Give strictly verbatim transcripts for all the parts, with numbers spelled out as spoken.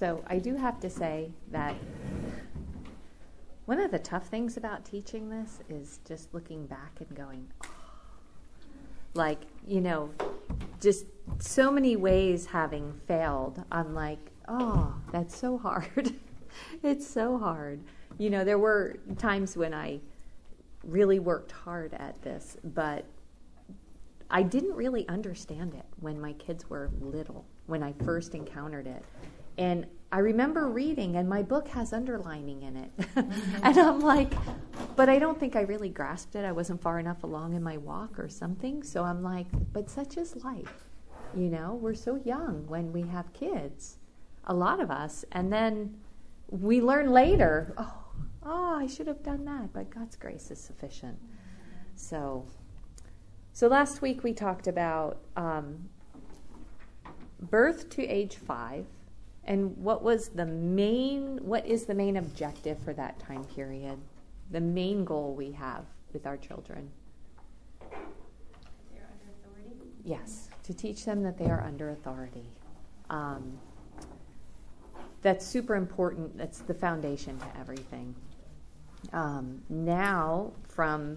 So I do have to say that one of the tough things about teaching this is just looking back and going, oh, like, you know, just so many ways having failed. I'm like, oh, that's so hard. It's so hard. You know, there were times when I really worked hard at this, but I didn't really understand it when my kids were little, when I first encountered it. And I remember reading, and my book has underlining in it. And I'm like, but I don't think I really grasped it. I wasn't far enough along in my walk or something. So I'm like, but such is life. You know, we're so young when we have kids, a lot of us. And then we learn later, oh, oh, I should have done that. But God's grace is sufficient. So, so last week we talked about um, birth to age five. And what was the main, what is the main objective for that time period? The main goal we have with our children? They're under authority? Yes, to teach them that they are under authority. Um, that's super important. That's the foundation to everything. Um, now, from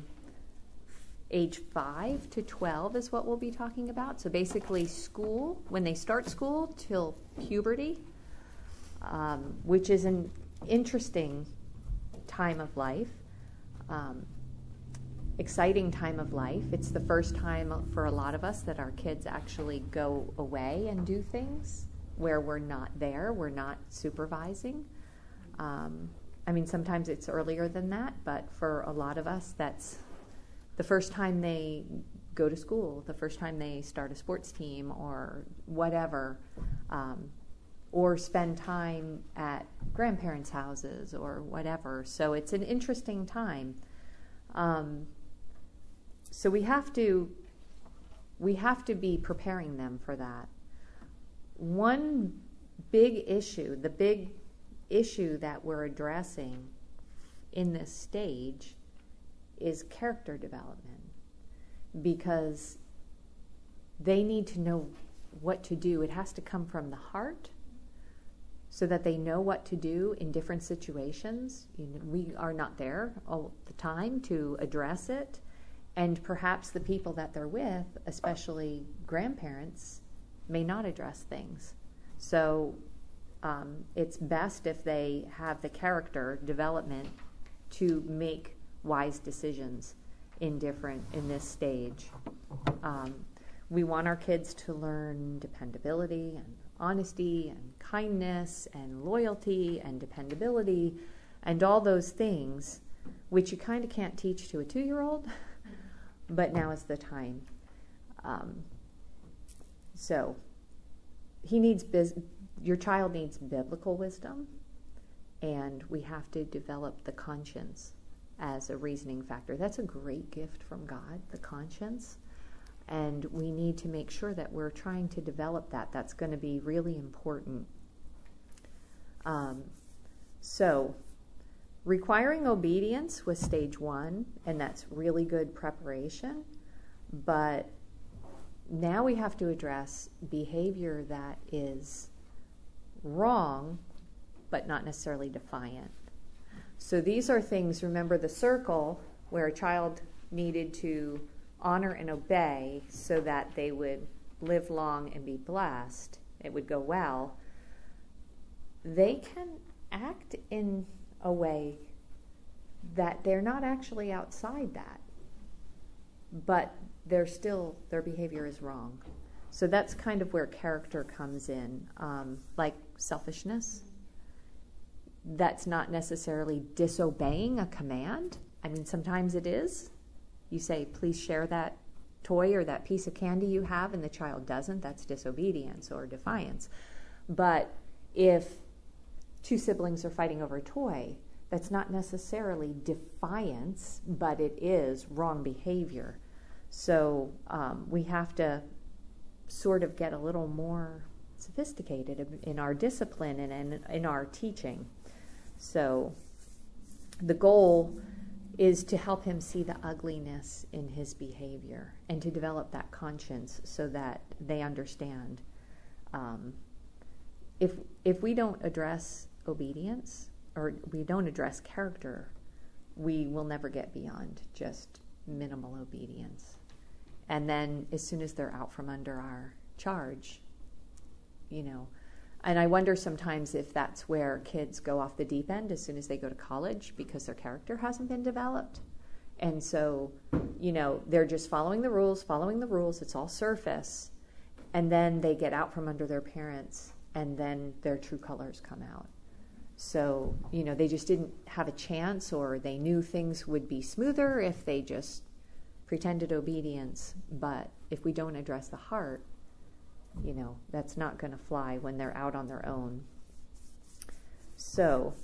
age five to twelve is what we'll be talking about. So basically school, when they start school till puberty, um, which is an interesting time of life, um, exciting time of life. It's the first time for a lot of us that our kids actually go away and do things where we're not there, we're not supervising. Um, I mean, sometimes it's earlier than that, but for a lot of us, that's the first time they go to school, the first time they start a sports team or whatever, um, or spend time at grandparents' houses or whatever. So it's an interesting time. Um, so we have to we have to be preparing them for that. One big issue, the big issue that we're addressing in this stage is character development, because they need to know what to do. It has to come from the heart so that they know what to do in different situations. You know, we are not there all the time to address it, and perhaps the people that they're with, especially grandparents, may not address things. So um, it's best if they have the character development to make wise decisions in different in this stage. Um, we want our kids to learn dependability and honesty and kindness and loyalty and dependability and all those things, which you kind of can't teach to a two-year-old, but now is the time. Um, so he needs biz- your child needs biblical wisdom, and we have to develop the conscience as a reasoning factor. That's a great gift from God, the conscience. And we need to make sure that we're trying to develop that. That's going to be really important. Um, so, requiring obedience was stage one, and that's really good preparation. But now we have to address behavior that is wrong, but not necessarily defiant. So these are things, remember the circle where a child needed to honor and obey so that they would live long and be blessed, it would go well. They can act in a way that they're not actually outside that, but they're still, their behavior is wrong. So that's kind of where character comes in, um, like selfishness. That's not necessarily disobeying a command. I mean, sometimes it is. You say, please share that toy or that piece of candy you have, and the child doesn't. That's disobedience or defiance. But if two siblings are fighting over a toy, that's not necessarily defiance, but it is wrong behavior. So um, we have to sort of get a little more sophisticated in our discipline and in, in our teaching. So the goal is to help him see the ugliness in his behavior and to develop that conscience so that they understand um, if if we don't address obedience, or we don't address character, we will never get beyond just minimal obedience. And then as soon as they're out from under our charge, you know, and I wonder sometimes if that's where kids go off the deep end as soon as they go to college, because their character hasn't been developed. And so, you know, they're just following the rules, following the rules, it's all surface. And then they get out from under their parents, and then their true colors come out. So, you know, they just didn't have a chance, or they knew things would be smoother if they just pretended obedience. But if we don't address the heart, you know, that's not going to fly when they're out on their own. So,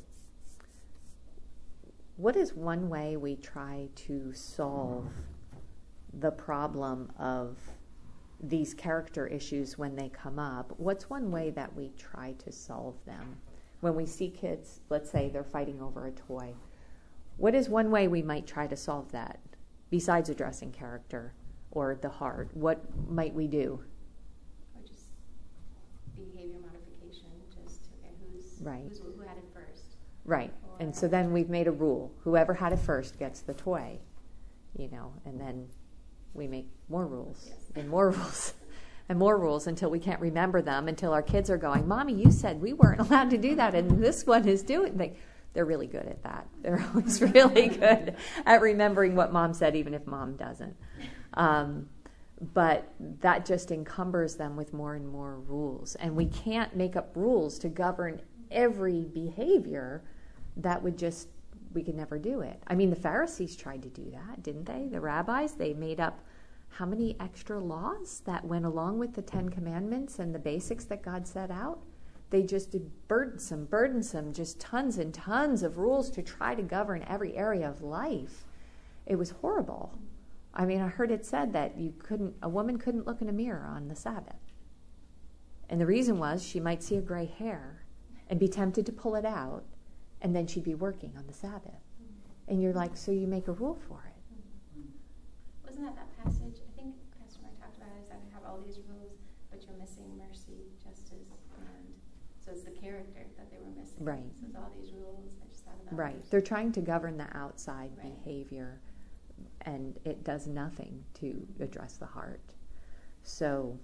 what is one way we try to solve the problem of these character issues when they come up? What's one way that we try to solve them? When we see kids, let's say they're fighting over a toy, what is one way we might try to solve that besides addressing character or the heart? What might we do? Or just behavior modification, just okay, who's, right. who's who had it first. Right. Or, and so then we've made a rule. Whoever had it first gets the toy, you know, and then we make more rules yes. and more rules and more rules until we can't remember them, until our kids are going, Mommy, you said we weren't allowed to do that, and this one is doing. They, they're really good at that. They're always really good at remembering what Mom said, even if Mom doesn't. Um, but that just encumbers them with more and more rules. And we can't make up rules to govern every behavior. That would just, we could never do it. I mean, the Pharisees tried to do that, didn't they? The rabbis, they made up how many extra laws that went along with the Ten Commandments and the basics that God set out? They just did burdensome, burdensome, just tons and tons of rules to try to govern every area of life. It was horrible. I mean, I heard it said that you couldn't, a woman couldn't look in a mirror on the Sabbath. And the reason was she might see a gray hair and be tempted to pull it out, and then she'd be working on the Sabbath. And you're like, so you make a rule for it. Wasn't that that passage? I think Pastor Mike talked about it, is that we have all these rules, but you're missing mercy, justice, and so it's the character that they were missing. Right. So it's all these rules that just have that. Right. They're trying to govern the outside right. behavior, and it does nothing to address the heart. So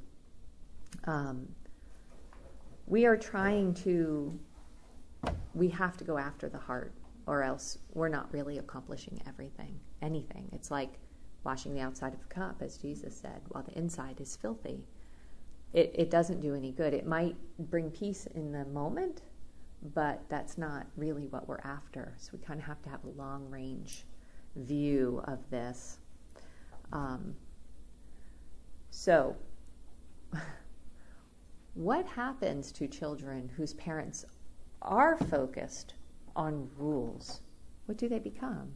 um, we are trying to, we have to go after the heart, or else we're not really accomplishing everything, anything. It's like washing the outside of a cup, as Jesus said, while the inside is filthy. It, it doesn't do any good. It might bring peace in the moment, but that's not really what we're after. So we kind of have to have a long-range view of this. Um, so, what happens to children whose parents are focused on rules? What do they become?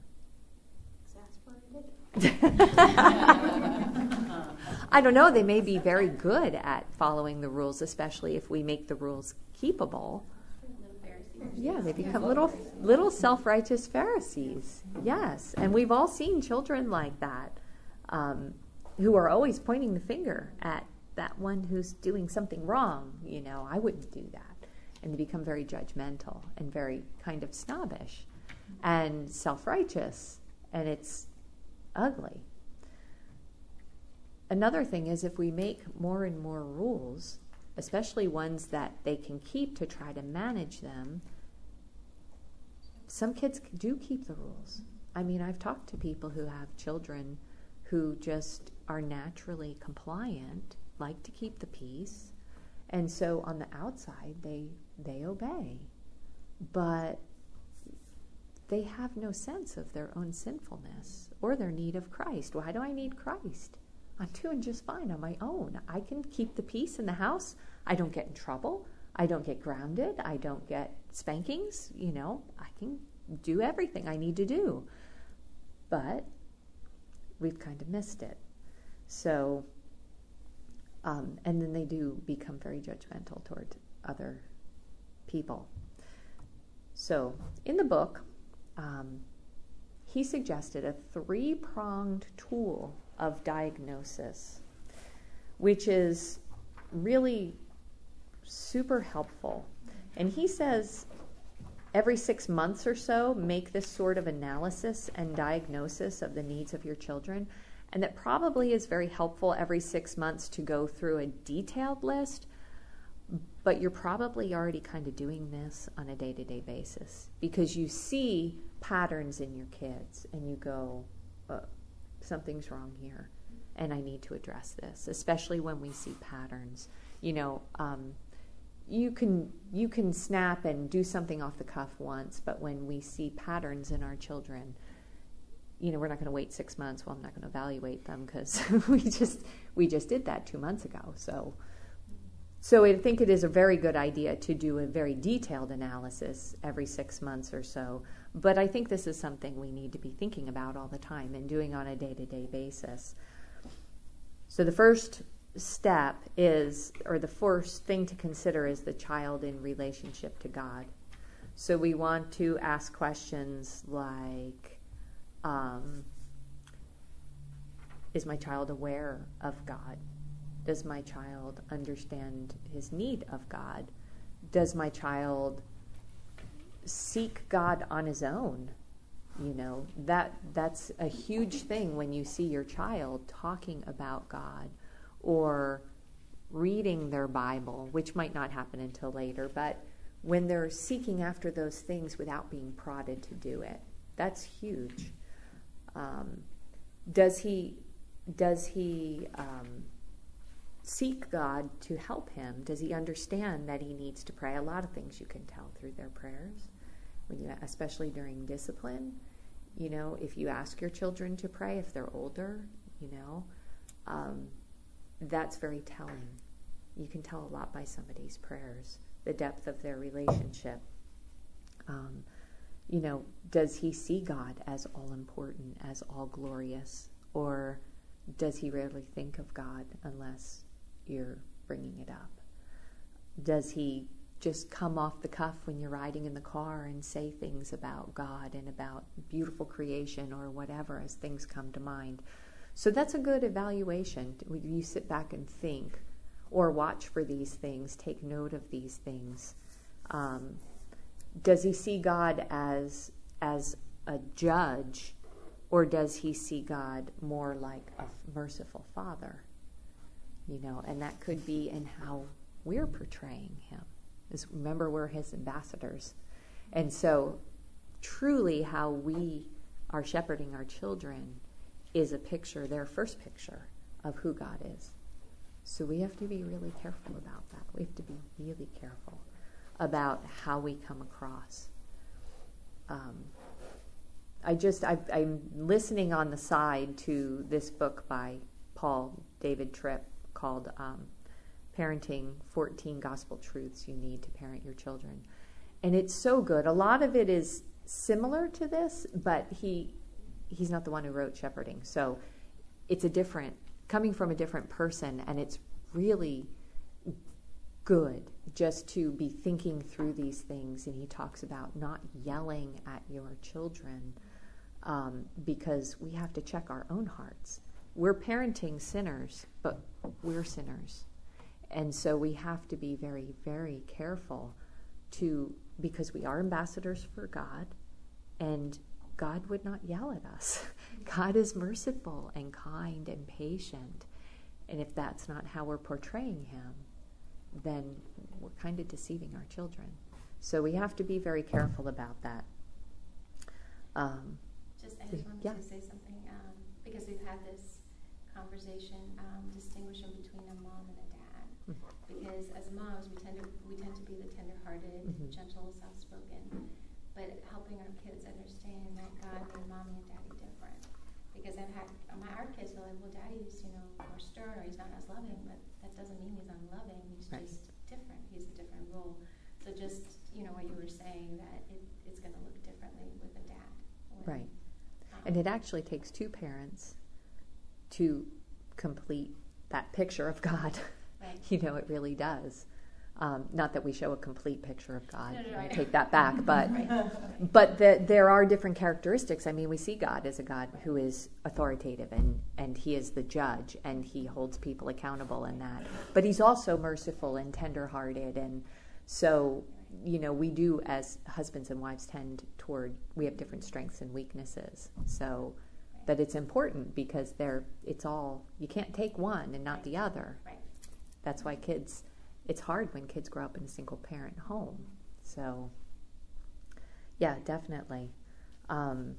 I don't know. They may be very good at following the rules, especially if we make the rules keepable. Yeah, they become little little self-righteous Pharisees. Yes, and we've all seen children like that, um, who are always pointing the finger at that one who's doing something wrong. You know, I wouldn't do that. And they become very judgmental and very kind of snobbish and self-righteous, and it's ugly. Another thing is, if we make more and more rules, especially ones that they can keep to try to manage them, some kids do keep the rules. I mean, I've talked to people who have children who just are naturally compliant, like to keep the peace, and so on the outside they they obey, but they have no sense of their own sinfulness or their need of Christ. Why do I need Christ? I'm doing just fine on my own. I can keep the peace in the house. I don't get in trouble. I don't get grounded. I don't get spankings. You know, I can do everything I need to do. But we've kind of missed it. So, um, and then they do become very judgmental toward other people. So, in the book, um, he suggested a three-pronged tool of diagnosis, which is really super helpful. And he says every six months or so, make this sort of analysis and diagnosis of the needs of your children. And that probably is very helpful every six months to go through a detailed list. But you're probably already kind of doing this on a day-to-day basis because you see patterns in your kids and you go, uh, something's wrong here and I need to address this, especially when we see patterns. You know, um, you can you can snap and do something off the cuff once, but when we see patterns in our children, you know, we're not going to wait six months. Well, I'm not going to evaluate them because we just we just did that two months ago. So. So I think it is a very good idea to do a very detailed analysis every six months or so. But I think this is something we need to be thinking about all the time and doing on a day-to-day basis. So the first step is, or the first thing to consider is the child in relationship to God. So we want to ask questions like, um, is my child aware of God? Does my child understand his need of God? Does my child seek God on his own? You know, that that's a huge thing when you see your child talking about God or reading their Bible, which might not happen until later, but when they're seeking after those things without being prodded to do it, that's huge. Um, does he, does he, um, seek God to help him? Does he understand that he needs to pray? A lot of things you can tell through their prayers, when you, especially during discipline. You know, if you ask your children to pray, if they're older, you know, um, that's very telling. You can tell a lot by somebody's prayers, the depth of their relationship. Um, you know, does he see God as all important, as all glorious, or does he rarely think of God unless you're bringing it up? Does he just come off the cuff when you're riding in the car and say things about God and about beautiful creation or whatever as things come to mind? So that's a good evaluation. You sit back and think or watch for these things, take note of these things. Um, does he see God as as a judge, or does he see God more like a merciful father? You know, and that could be in how we're portraying him. Is remember, we're his ambassadors. And so truly how we are shepherding our children is a picture, their first picture of who God is. So we have to be really careful about that. We have to be really careful about how we come across. Um, I just, I, I'm listening on the side to this book by Paul David Tripp called um, Parenting fourteen Gospel Truths You Need to Parent Your Children. And it's so good. A lot of it is similar to this, but he he's not the one who wrote Shepherding. So it's a different, coming from a different person, and it's really good just to be thinking through these things. And he talks about not yelling at your children, um, because we have to check our own hearts. We're parenting sinners, but we're sinners. And so we have to be very, very careful to, because we are ambassadors for God, and God would not yell at us. God is merciful and kind and patient. And if that's not how we're portraying him, then we're kind of deceiving our children. So we have to be very careful about that. Um, just, I just wanted yeah. to say something, um, because we've had this conversation, um, distinguishing between a mom and a dad. Mm-hmm. Because as moms, we tend to we tend to be the tender-hearted, mm-hmm. gentle, soft-spoken, but helping our kids understand that God made mommy and daddy different. Because I've had my our kids are like, well, daddy's, you know, more stern, or he's not as loving, but that doesn't mean he's unloving. He's right. just different. He's a different role. So just, you know, what you were saying, that it, it's going to look differently with a dad. When, right. Um, and it actually takes two parents to complete that picture of God. Right. You know, it really does. Um, not that we show a complete picture of God. No, no, I right. take that back, but Right. but the, there are different characteristics. I mean, we see God as a God who is authoritative, and, and he is the judge, and he holds people accountable in that. But he's also merciful and tenderhearted, and so, you know, we do, as husbands and wives, tend toward, we have different strengths and weaknesses. So, but it's important because they're, it's all, you can't take one and not Right. the other. Right. That's why kids, it's hard when kids grow up in a single parent home. So, yeah, definitely. Um,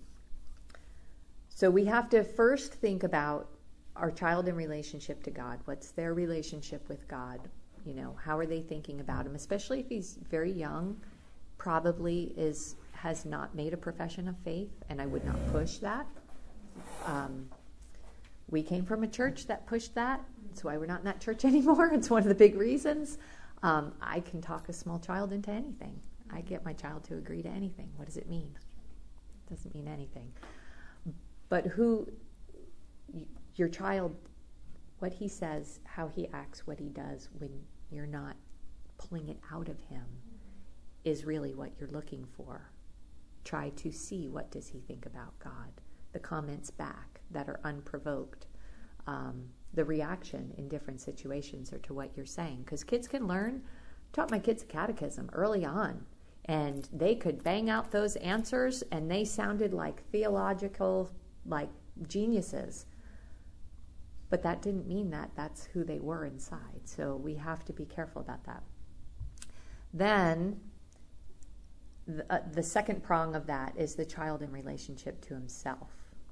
so we have to first think about our child in relationship to God. What's their relationship with God? You know, how are they thinking about him? Especially if he's very young, probably is has not made a profession of faith, and I would not push that. Um, we came from a church that pushed that. That's why we're not in that church anymore. It's one of the big reasons. Um, I can talk a small child into anything. I get my child to agree to anything. What does it mean? It doesn't mean anything. But who, y- your child, what he says, how he acts, what he does when you're not pulling it out of him is really what you're looking for. Try to see, what does he think about God? The comments back that are unprovoked. Um, the reaction in different situations or to what you're saying. Because kids can learn. I taught my kids a catechism early on, and they could bang out those answers, and they sounded like theological, like geniuses. But that didn't mean that that's who they were inside. So we have to be careful about that. Then, the, uh, the second prong of that is the child in relationship to himself.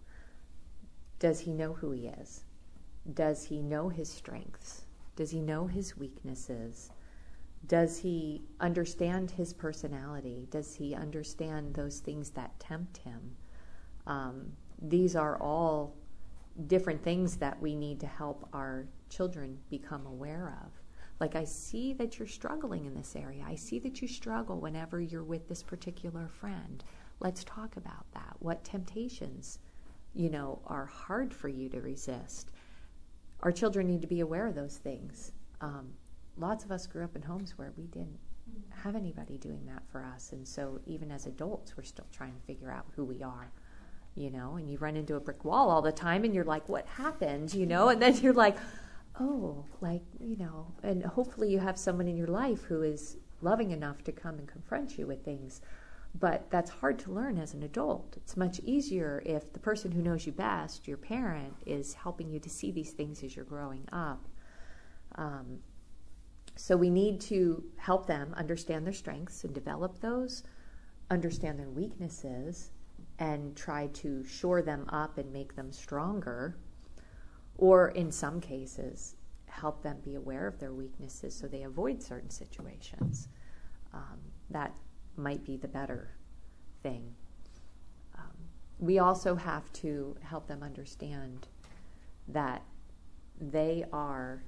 Does he know who he is? Does he know his strengths? Does he know his weaknesses? Does he understand his personality? Does he understand those things that tempt him? Um, these are all different things that we need to help our children become aware of. Like, I see that you're struggling in this area. I see that you struggle whenever you're with this particular friend. Let's talk about that. What temptations, you know, are hard for you to resist? Our children need to be aware of those things. Um, lots of us grew up in homes where we didn't have anybody doing that for us. And so even as adults, we're still trying to figure out who we are, you know, and you run into a brick wall all the time and you're like, what happened, you know? And then you're like, oh, like, you know, and hopefully you have someone in your life who is loving enough to come and confront you with things. But that's hard to learn as an adult. It's much easier if the person who knows you best, your parent, is helping you to see these things as you're growing up. Um, so we need to help them understand their strengths and develop those, understand their weaknesses, and try to shore them up and make them stronger. Or in some cases, help them be aware of their weaknesses so they avoid certain situations. Um, that might be the better thing. Um, we also have to help them understand that they are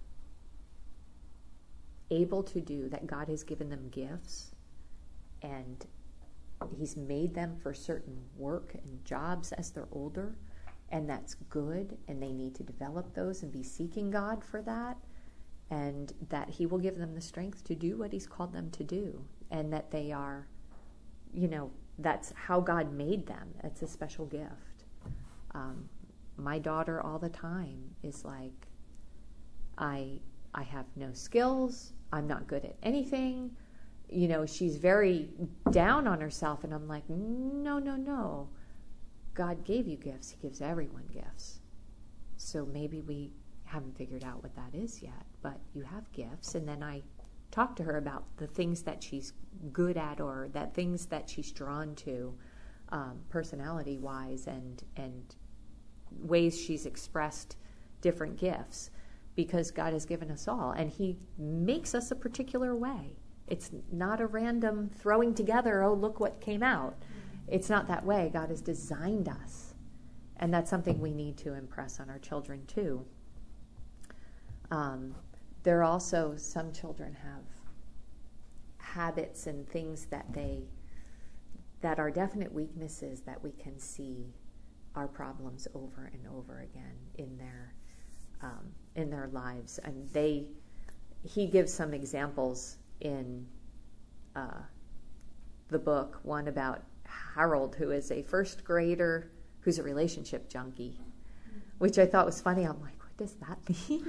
able to do, that God has given them gifts, and he's made them for certain work and jobs as they're older, and that's good, and they need to develop those and be seeking God for that, and that he will give them the strength to do what he's called them to do, and that they are, you know, that's how God made them. It's a special gift. Um, my daughter all the time is like, I I have no skills, I'm not good at anything. You know, she's very down on herself, and I'm like, no, no, no. God gave you gifts. He gives everyone gifts. So maybe we haven't figured out what that is yet, but you have gifts. And then I talk to her about the things that she's good at, or that things that she's drawn to, um, personality-wise, and and ways she's expressed different gifts, because God has given us all, and he makes us a particular way. It's not a random throwing together, oh, look what came out. It's not that way. God has designed us. And that's something we need to impress on our children too. Um, there are also, some children have habits and things that they, that are definite weaknesses that we can see are problems over and over again in their, um, in their lives. And they, he gives some examples in uh, the book, one about Harold, who is a first grader who's a relationship junkie, which I thought was funny. I'm like, what does that mean?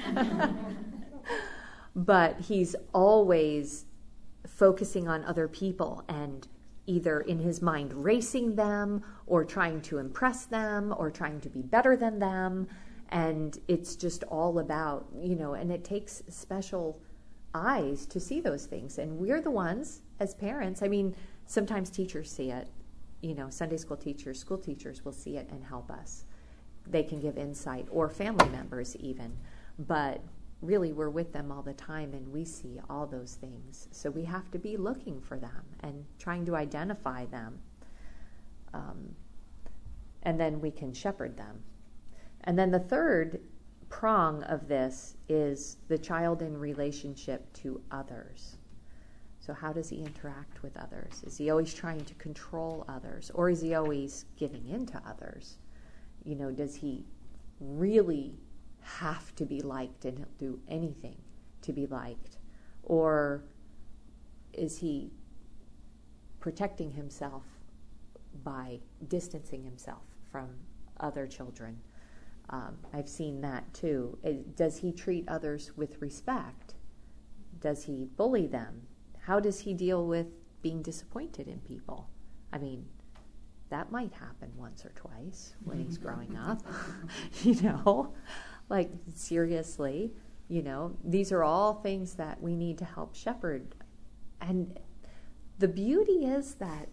But he's always focusing on other people and either in his mind racing them or trying to impress them or trying to be better than them. And it's just all about, you know, and it takes special eyes to see those things. And we're the ones as parents. I mean, sometimes teachers see it, you know, Sunday school teachers, school teachers will see it and help us. They can give insight, or family members even. But really, we're with them all the time, and we see all those things. So we have to be looking for them and trying to identify them. Um, and then we can shepherd them. And then the third prong of this is the child in relationship to others. So how does he interact with others? Is he always trying to control others, or is he always giving in to others? You know, does he really have to be liked and he'll do anything to be liked? Or is he protecting himself by distancing himself from other children? Um, I've seen that too. It, does he treat others with respect? Does he bully them? How does he deal with being disappointed in people? I mean, that might happen once or twice when he's growing up, you know, like seriously, you know, these are all things that we need to help shepherd. And the beauty is that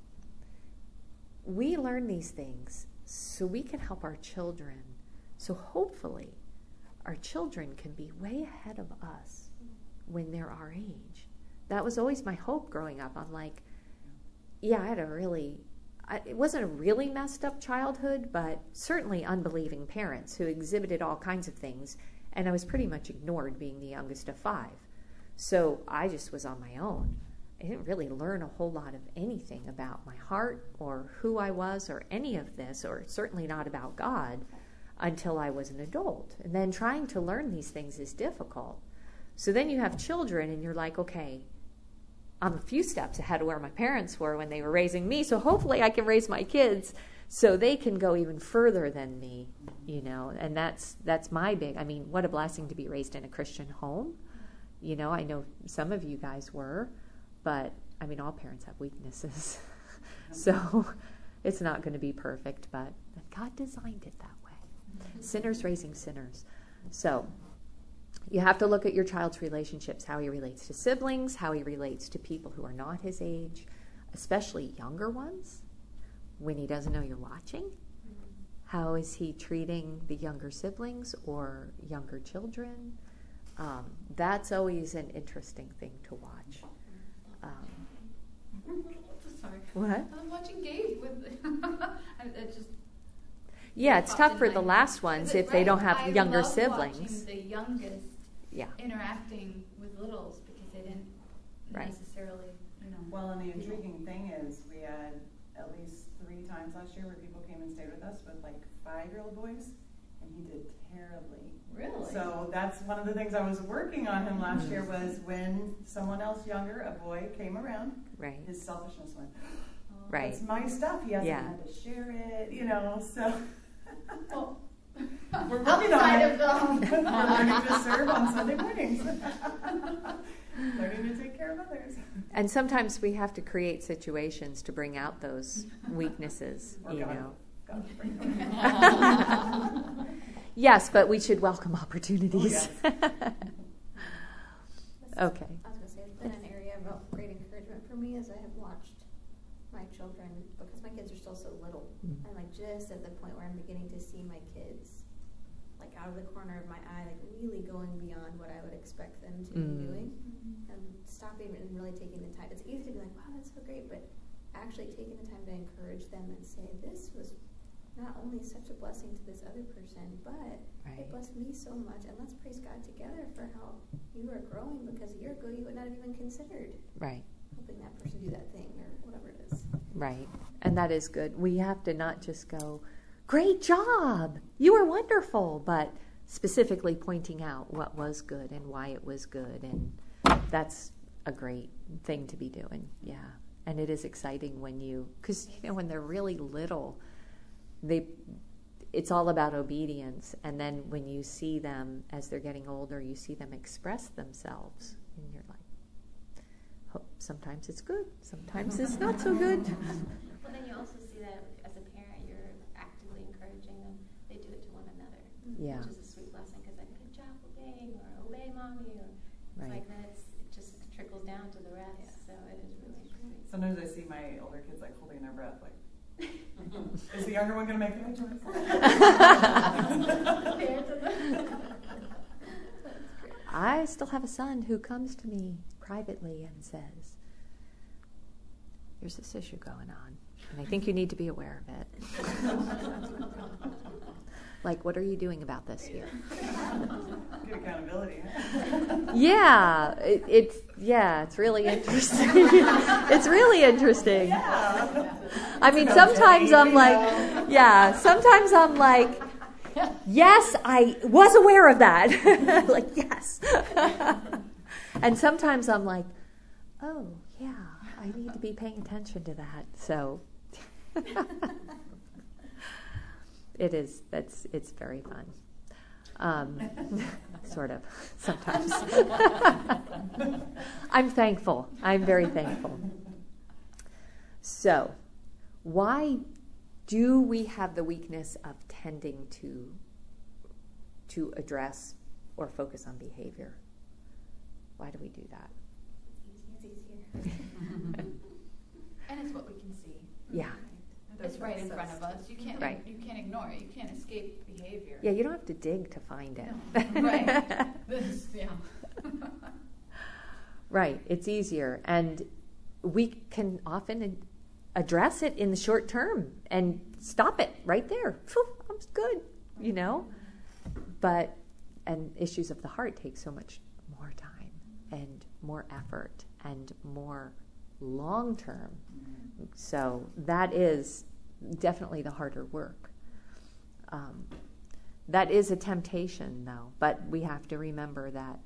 we learn these things so we can help our children. So hopefully our children can be way ahead of us when they're our age. That was always my hope growing up. I'm like, yeah, I had a really, I, it wasn't a really messed up childhood, but certainly unbelieving parents who exhibited all kinds of things. And I was pretty much ignored being the youngest of five. So I just was on my own. I didn't really learn a whole lot of anything about my heart or who I was or any of this, or certainly not about God, until I was an adult. And then trying to learn these things is difficult. So then you have children and you're like, okay, I'm a few steps ahead of where my parents were when they were raising me, so hopefully I can raise my kids so they can go even further than me, you know. And that's that's my big, I mean, what a blessing to be raised in a Christian home. You know, I know some of you guys were, but I mean, all parents have weaknesses. So it's not going to be perfect, but God designed it that way. Sinners raising sinners. So you have to look at your child's relationships, how he relates to siblings, how he relates to people who are not his age, especially younger ones, when he doesn't know you're watching. How is he treating the younger siblings or younger children? Um, that's always an interesting thing to watch. Um, Sorry. what? I'm watching Gabe with. I, I just. Yeah, it's tough for the last ones if right? they don't have I younger love siblings. The youngest Yeah. interacting with littles because they didn't Right. necessarily, you know. Well, and the intriguing thing is we had at least three times last year where people came and stayed with us with like five-year-old boys, and he did terribly. Really? So that's one of the things I was working on him last year was when someone else younger, a boy, came around, Right. his selfishness went, oh, Right. it's my stuff, he hasn't Yeah. had to share it, you know, so. Well, We're working on outside it. of the home. We're learning to serve on Sunday mornings. Learning to take care of others. And sometimes we have to create situations to bring out those weaknesses, Or you God. know. God bring them. Yes, but we should welcome opportunities. Oh, Okay. I was going to say, it's been an area of great encouragement for me as I have watched my children, because my kids are still so little. Mm. I'm like just at the point where I'm beginning to see my kids, like out of the corner of my eye, like really going beyond what I would expect them to Mm. be doing. And stopping and really taking the time. It's easy to be like, wow, that's so great, but actually taking the time to encourage them and say, this was not only such a blessing to this other person, but Right. it blessed me so much, and let's praise God together for how you are growing, because a year ago you would not have even considered Right. helping that person do that thing or whatever it is. Right. And that is good. We have to not just go, great job, you were wonderful, but specifically pointing out what was good and why it was good. And that's a great thing to be doing. Yeah. And it is exciting when you, because, you know, when they're really little, they, it's all about obedience. And then when you see them, as they're getting older, you see them express themselves. And you're like, oh, sometimes it's good. Sometimes it's not so good. Well, then you also see that as a parent, you're actively encouraging them. They do it to one another. Yeah. Which is a sweet blessing, because like, good job obeying, or obey mommy, or it's Right. like that. It's, it just trickles down to the rest. Yeah. So it is really sweet. Sometimes I see my older kids like holding their breath, like, is the younger one going to make the right choice? I still have a son who comes to me privately and says, there's this issue going on, and I think you need to be aware of it. Like, what are you doing about this here? Good accountability. Huh? Yeah, it, it's yeah, it's really interesting. It's really interesting. Yeah. I mean, sometimes I'm like, yeah, sometimes I'm like, yes, I was aware of that. Like, yes. And sometimes I'm like, oh, yeah, I need to be paying attention to that. So it is, that's, it's very fun. Um, sort of, sometimes. I'm thankful. I'm very thankful. So, why do we have the weakness of tending to to address or focus on behavior? Why do we do that? It's easier. And it's what we can see. Yeah. It's right in front of us. You can't Right. you can't ignore it. You can't escape behavior. Yeah, you don't have to dig to find it. No. Right. This, yeah. Right. It's easier. And we can often address it in the short term and stop it right there. Phew, I'm good, you know? But, and issues of the heart take so much more time and more effort and more long term. So that is definitely the harder work. Um, that is a temptation, though, but we have to remember that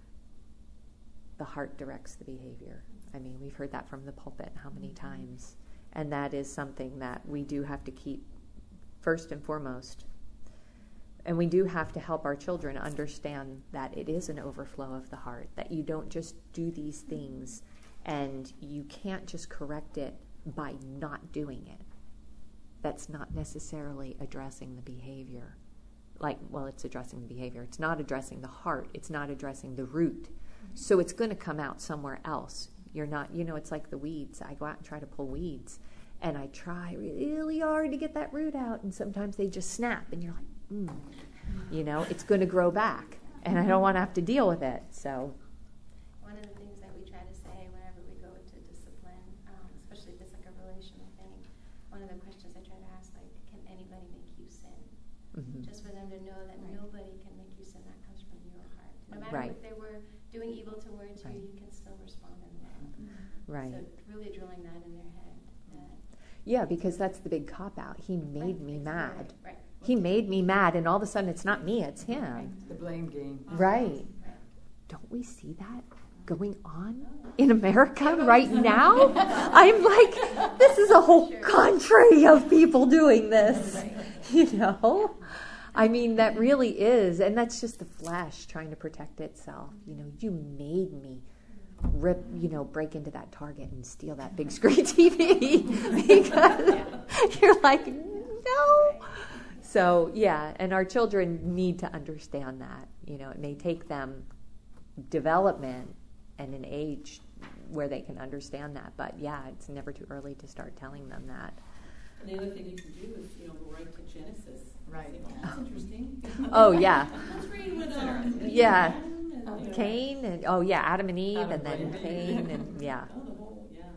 the heart directs the behavior. I mean, we've heard that from the pulpit how many times, and that is something that we do have to keep first and foremost. And we do have to help our children understand that it is an overflow of the heart, that you don't just do these things and you can't just correct it by not doing it. That's not necessarily addressing the behavior. Like, well, it's addressing the behavior. It's not addressing the heart. It's not addressing the root. So it's going to come out somewhere else. You're not, you know, it's like the weeds. I go out and try to pull weeds, and I try really hard to get that root out, and sometimes they just snap, and you're like, mm. You know, it's going to grow back, and I don't want to have to deal with it. So One of the things that we try to say whenever we go into discipline, um, especially if it's like a relational thing, one of the questions I try to ask, like, can anybody make you sin? mm-hmm. Just for them to know that Right. nobody can make you sin. That comes from your heart. No matter Right. if they were doing evil towards Right. you, you can still respond in love. Right. So really drilling that in their head. That Yeah, because that's the big cop-out. He made Right, me exactly. mad. Right. He made me mad, and all of a sudden it's not me, it's him. The blame game. Right. Right. Don't we see that going on in America right now? I'm like, this is a whole country of people doing this. You know? I mean, that really is, and that's just the flesh trying to protect itself. You know, you made me rip, you know, break into that Target and steal that big screen T V because you're like, no. So, yeah, and our children need to understand that. You know, it may take them development and an age where they can understand that, but yeah, it's never too early to start telling them that. And the other thing you can do is, you know, go right to Genesis. Right. Say, oh, that's interesting. Oh, yeah. Let's read what, um, Yeah. and, you know, Cain, and oh yeah, Adam and Eve, Adam, and then right. Cain, and yeah, Oh, the whole, yeah.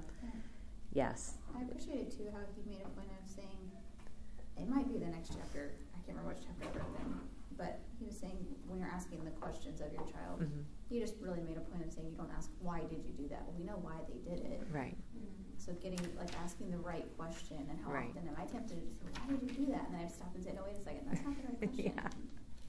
yes. I appreciated too how he made a point of saying, it might be the next chapter, I can't remember which chapter I read then, but he was saying when you're asking the questions of your child, Mhm. he just really made a point of saying you don't ask why did you do that. Well, we know why they did it. Right. So getting like asking the right question, and how Right. often am I tempted to say, why did you do that? And then I have to stop and say, no, wait a second, that's not the right question. Yeah.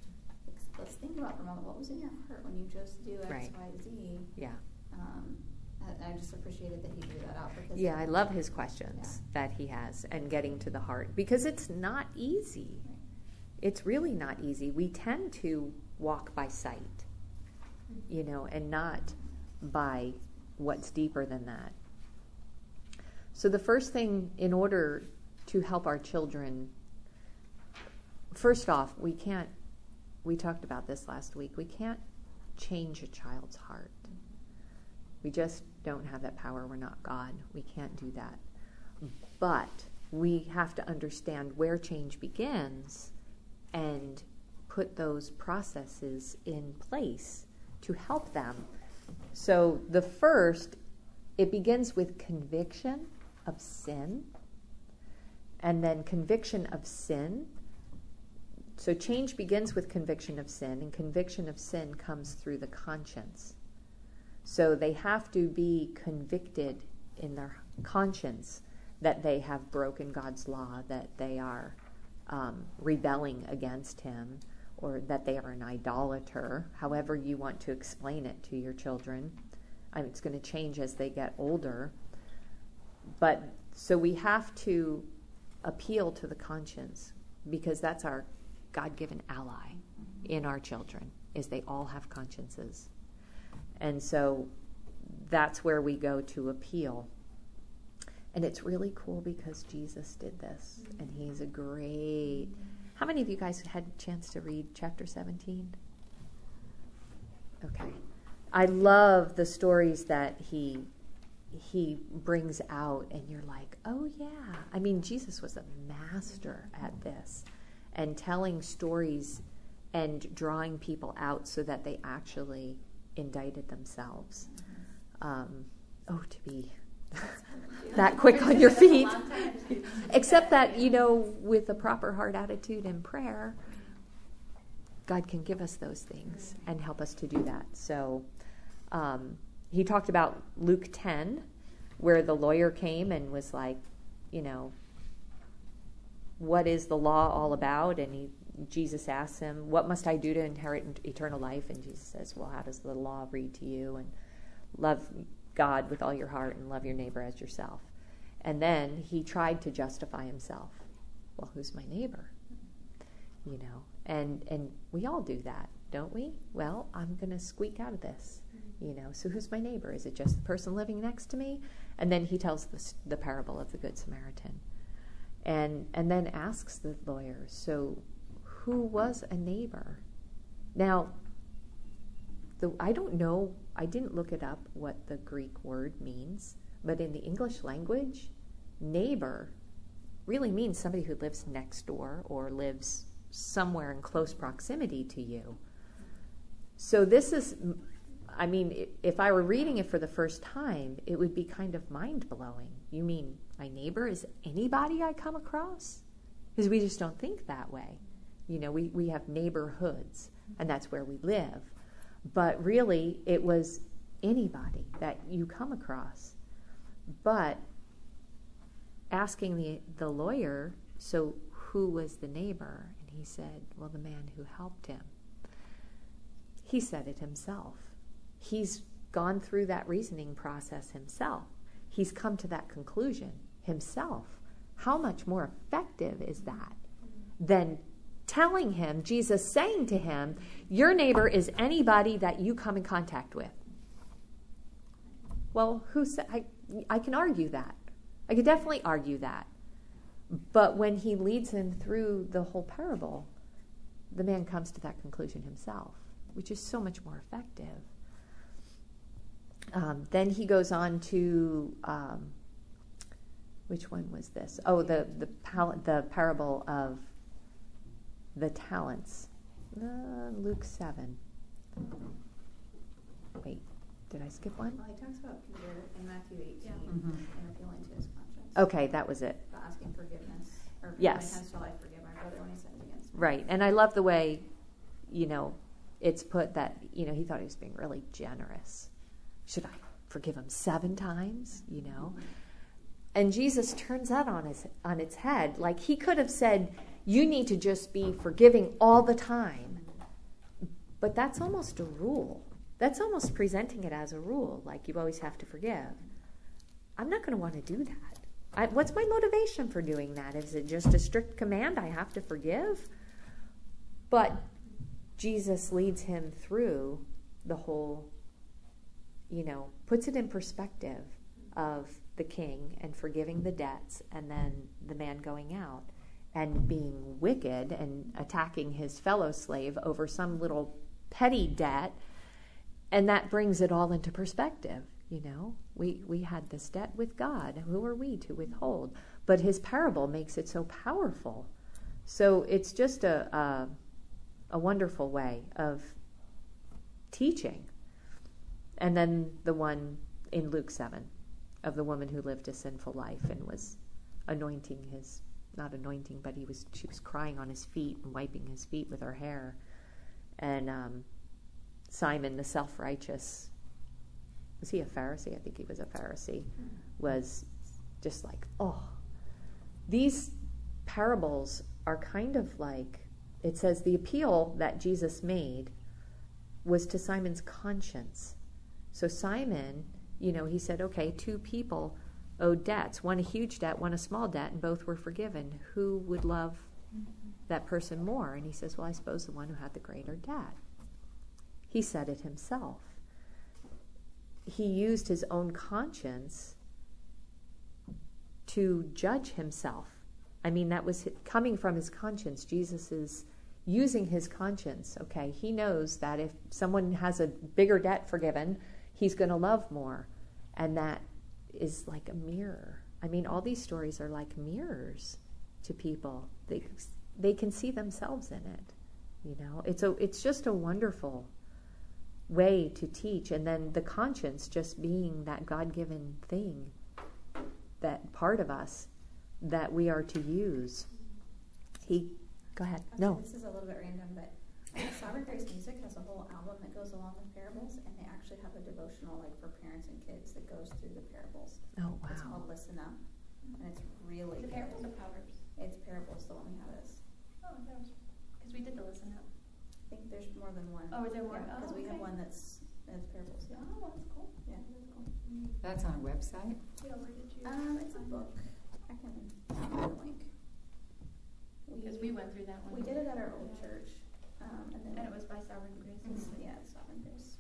Let's, let's think about for a moment, what was in your heart when you chose to do X, Right. Y, Z? Yeah. Um, I just appreciated that he drew that out. Because Yeah, I love his questions Yeah. that he has and getting to the heart, because it's not easy. It's really not easy. We tend to walk by sight, you know, and not by what's deeper than that. So the first thing, in order to help our children, first off, we can't, we talked about this last week, we can't change a child's heart. We just don't have that power. We're not God. We can't do that. But we have to understand where change begins and put those processes in place to help them. So the first, it begins with conviction of sin, and then conviction of sin. So change begins with conviction of sin, and conviction of sin comes through the conscience. So they have to be convicted in their conscience that they have broken God's law, that they are um, rebelling against him, or that they are an idolater, however you want to explain it to your children. I mean, it's going to change as they get older. But so we have to appeal to the conscience, because that's our God-given ally in our children, is they all have consciences. And so that's where we go to appeal. And it's really cool because Jesus did this, and he's a great... How many of you guys had a chance to read chapter seventeen? Okay. I love the stories that he he brings out, and you're like, oh yeah. I mean, Jesus was a master at this, and telling stories and drawing people out so that they actually indicted themselves. Um, oh, to be that quick on your feet. Except that, you know, with a proper heart attitude and prayer, God can give us those things and help us to do that. So um, he talked about Luke ten, where the lawyer came and was like, you know, what is the law all about? And he, Jesus asks him, what must I do to inherit eternal life? And Jesus says, well, how does the law read to you? And love God with all your heart and love your neighbor as yourself. And then he tried to justify himself. Well, who's my neighbor? You know, and and we all do that, don't we? Well, I'm going to squeak out of this, you know. So who's my neighbor? Is it just the person living next to me? And then he tells the, the parable of the Good Samaritan. And and then asks the lawyer, so who was a neighbor? Now, the, I don't know, I didn't look it up what the Greek word means, but in the English language, neighbor really means somebody who lives next door or lives somewhere in close proximity to you. So this is, I mean, if I were reading it for the first time, it would be kind of mind-blowing. You mean my neighbor is anybody I come across? Because we just don't think that way. You know, we, we have neighborhoods, and that's where we live. But really, it was anybody that you come across. But asking the, the lawyer, so who was the neighbor? And he said, well, the man who helped him. He said it himself. He's gone through that reasoning process himself. He's come to that conclusion himself. How much more effective is that than telling him, Jesus saying to him, your neighbor is anybody that you come in contact with? Well, who said, I, I can argue that. I could definitely argue that. But when he leads him through the whole parable, the man comes to that conclusion himself, which is so much more effective. Um, then he goes on to, um, which one was this? Oh, the the, pal- the parable of the talents. Uh, Luke seven. Wait, did I skip one? Well, he talks about Peter in Matthew eighteen, Yeah. Mhm. and appealing to his conscience. Okay, that was it. About asking forgiveness. Or Yes. How shall I forgive my brother when he sins against me? Right, and I love the way, you know, it's put that, you know, he thought he was being really generous. Should I forgive him seven times, you know? And Jesus turns that on his on its head. Like, he could have said, you need to just be forgiving all the time. But that's almost a rule. That's almost presenting it as a rule, like you always have to forgive. I'm not going to want to do that. I, what's my motivation for doing that? Is it just a strict command I have to forgive? But Jesus leads him through the whole, you know, puts it in perspective of the king and forgiving the debts, and then the man going out and being wicked and attacking his fellow slave over some little petty debt. And that brings it all into perspective. You know, we, we had this debt with God. Who are we to withhold? But his parable makes it so powerful. So it's just a, a, a wonderful way of teaching. And then the one in Luke seven of the woman who lived a sinful life and was anointing his, not anointing, but he was she was crying on his feet and wiping his feet with her hair. And um, Simon, the self-righteous, was he a Pharisee? I think he was a Pharisee, was just like, oh, these parables are kind of like, it says the appeal that Jesus made was to Simon's conscience. So Simon, you know, he said, okay, two people owed debts, one a huge debt, one a small debt, and both were forgiven. Who would love that person more? And he says, well, I suppose the one who had the greater debt. He said it himself. He used his own conscience to judge himself. I mean, that was coming from his conscience. Jesus is using his conscience. Okay, he knows that if someone has a bigger debt forgiven, he's going to love more. And that is like a mirror. I mean, all these stories are like mirrors to people. They they can see themselves in it. You know, it's a it's just a wonderful way to teach. And then the conscience just being that God-given thing, that part of us that we are to use. He, go ahead. Okay, No. This is a little bit random, but Sovereign Grace Music has a whole album that goes along with parables, and they actually have a devotional like for parents and kids that goes through the parables. Oh, wow. It's called Listen Up, and it's really The good. parables or Proverbs? It's parables. The one we have is. Oh, that was, because we did the listen up. I think there's more than one. Oh, is there more? Because Oh, we have okay. one that's that's parables. Yeah. Oh, that's cool. Yeah, that's cool. That's on a website? Yeah, where did you? Um, it's a find book. I can find the link. Because we went through that one. We did it at our old church, um, and then And it was by Sovereign Grace. It's, yeah, it's Sovereign Grace.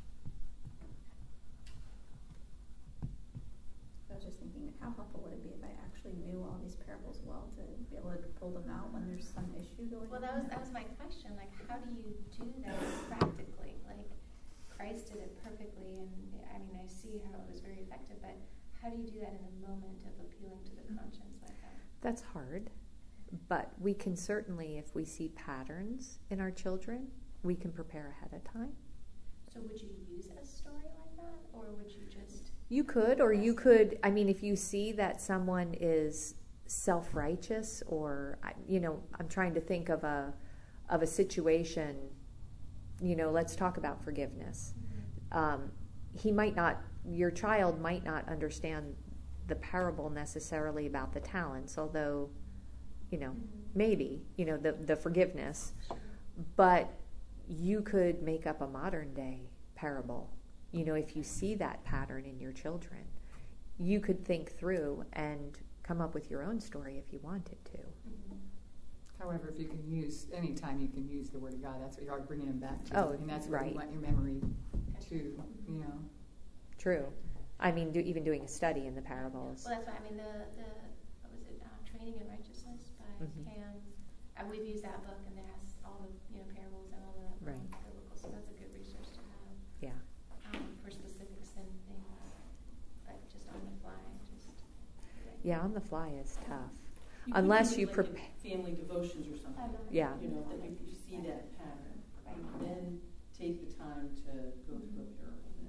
I was just thinking, how helpful would it be if I actually knew all these parables well to be able to pull them out when there's some issue going Well, on? that was that was my question. Like, how do you do that practically? Like, Christ did it perfectly, and I mean, I see how it was very effective. But how do you do that in the moment of appealing to the conscience like that? That's hard. But we can certainly, if we see patterns in our children, we can prepare ahead of time. So would you use a story like that, or would you just? You could, or you could, I mean, if you see that someone is self-righteous, or, you know, I'm trying to think of a, of a situation, you know, let's talk about forgiveness. Um, he might not, your child might not understand the parable necessarily about the talents, although, you know, maybe, you know, the, the forgiveness, but you could make up a modern day parable. You know, if you see that pattern in your children, you could think through and come up with your own story if you wanted to. However, if you can use, anytime you can use the Word of God, that's what you are bringing them back to. Oh, and that's what right. you want your memory to, you know. True. I mean, do, even doing a study in the parables. Well, that's why I mean the the what was it? Uh, Training in Righteousness by Mhm. Cam. Uh, we've used that book, and it has all the you know parables and all the Right. um, biblical. So that's a good resource to have Yeah. um, for specific sin things, like just on the fly, just. Yeah, on the fly is tough. You could Unless do you it like prepare. in family devotions or something. I know. Yeah. You know, that if you see that pattern, then take the time to go through a parable then.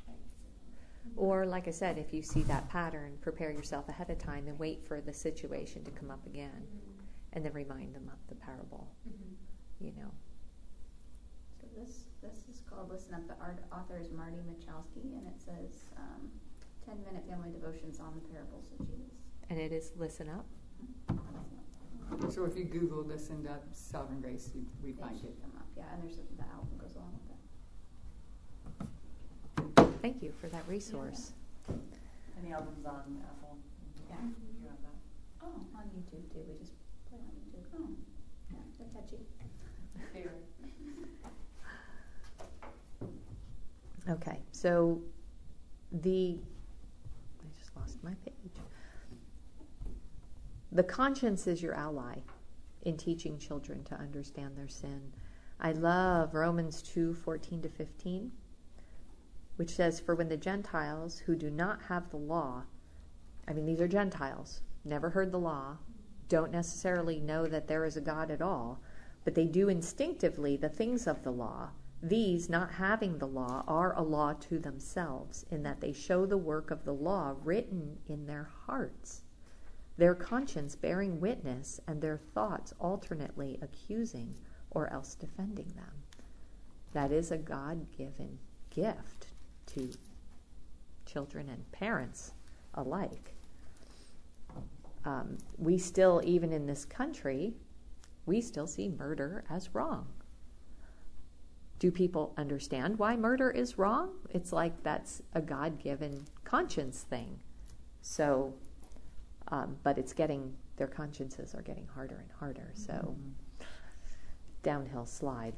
Or, like I said, if you see that pattern, prepare yourself ahead of time and wait for the situation to come up again, Mm-hmm. and then remind them of the parable. Mm-hmm. You know. So this this is called Listen Up. The art author is Marty Michalski, and it says um, ten minute family devotions on the parables of Jesus. And it is Listen Up. So if you Google Listen Up Sovereign Grace, you, we It find should it. come up, yeah, and there's a, the album goes along with that. Thank you for that resource. And And the album's on Apple. Yeah. You have that. Oh, On YouTube too, we just play on YouTube. oh, Yeah, they're catchy. favorite. Okay, so the, I just lost my page. The conscience is your ally in teaching children to understand their sin. I love Romans two fourteen to fifteen, which says, "For when the Gentiles who do not have the law," I mean, these are Gentiles, never heard the law, don't necessarily know that there is a God at all, but they do instinctively the things of the law. These, not having the law, are a law to themselves, in that they show the work of the law written in their hearts, their conscience bearing witness, and their thoughts alternately accusing or else defending them. That is a God-given gift to children and parents alike. Um, we still, even in this country, we still see murder as wrong. Do people understand why murder is wrong? It's like that's a God-given conscience thing. So, um, but it's getting, their consciences are getting harder and harder. So, mm-hmm. downhill slide.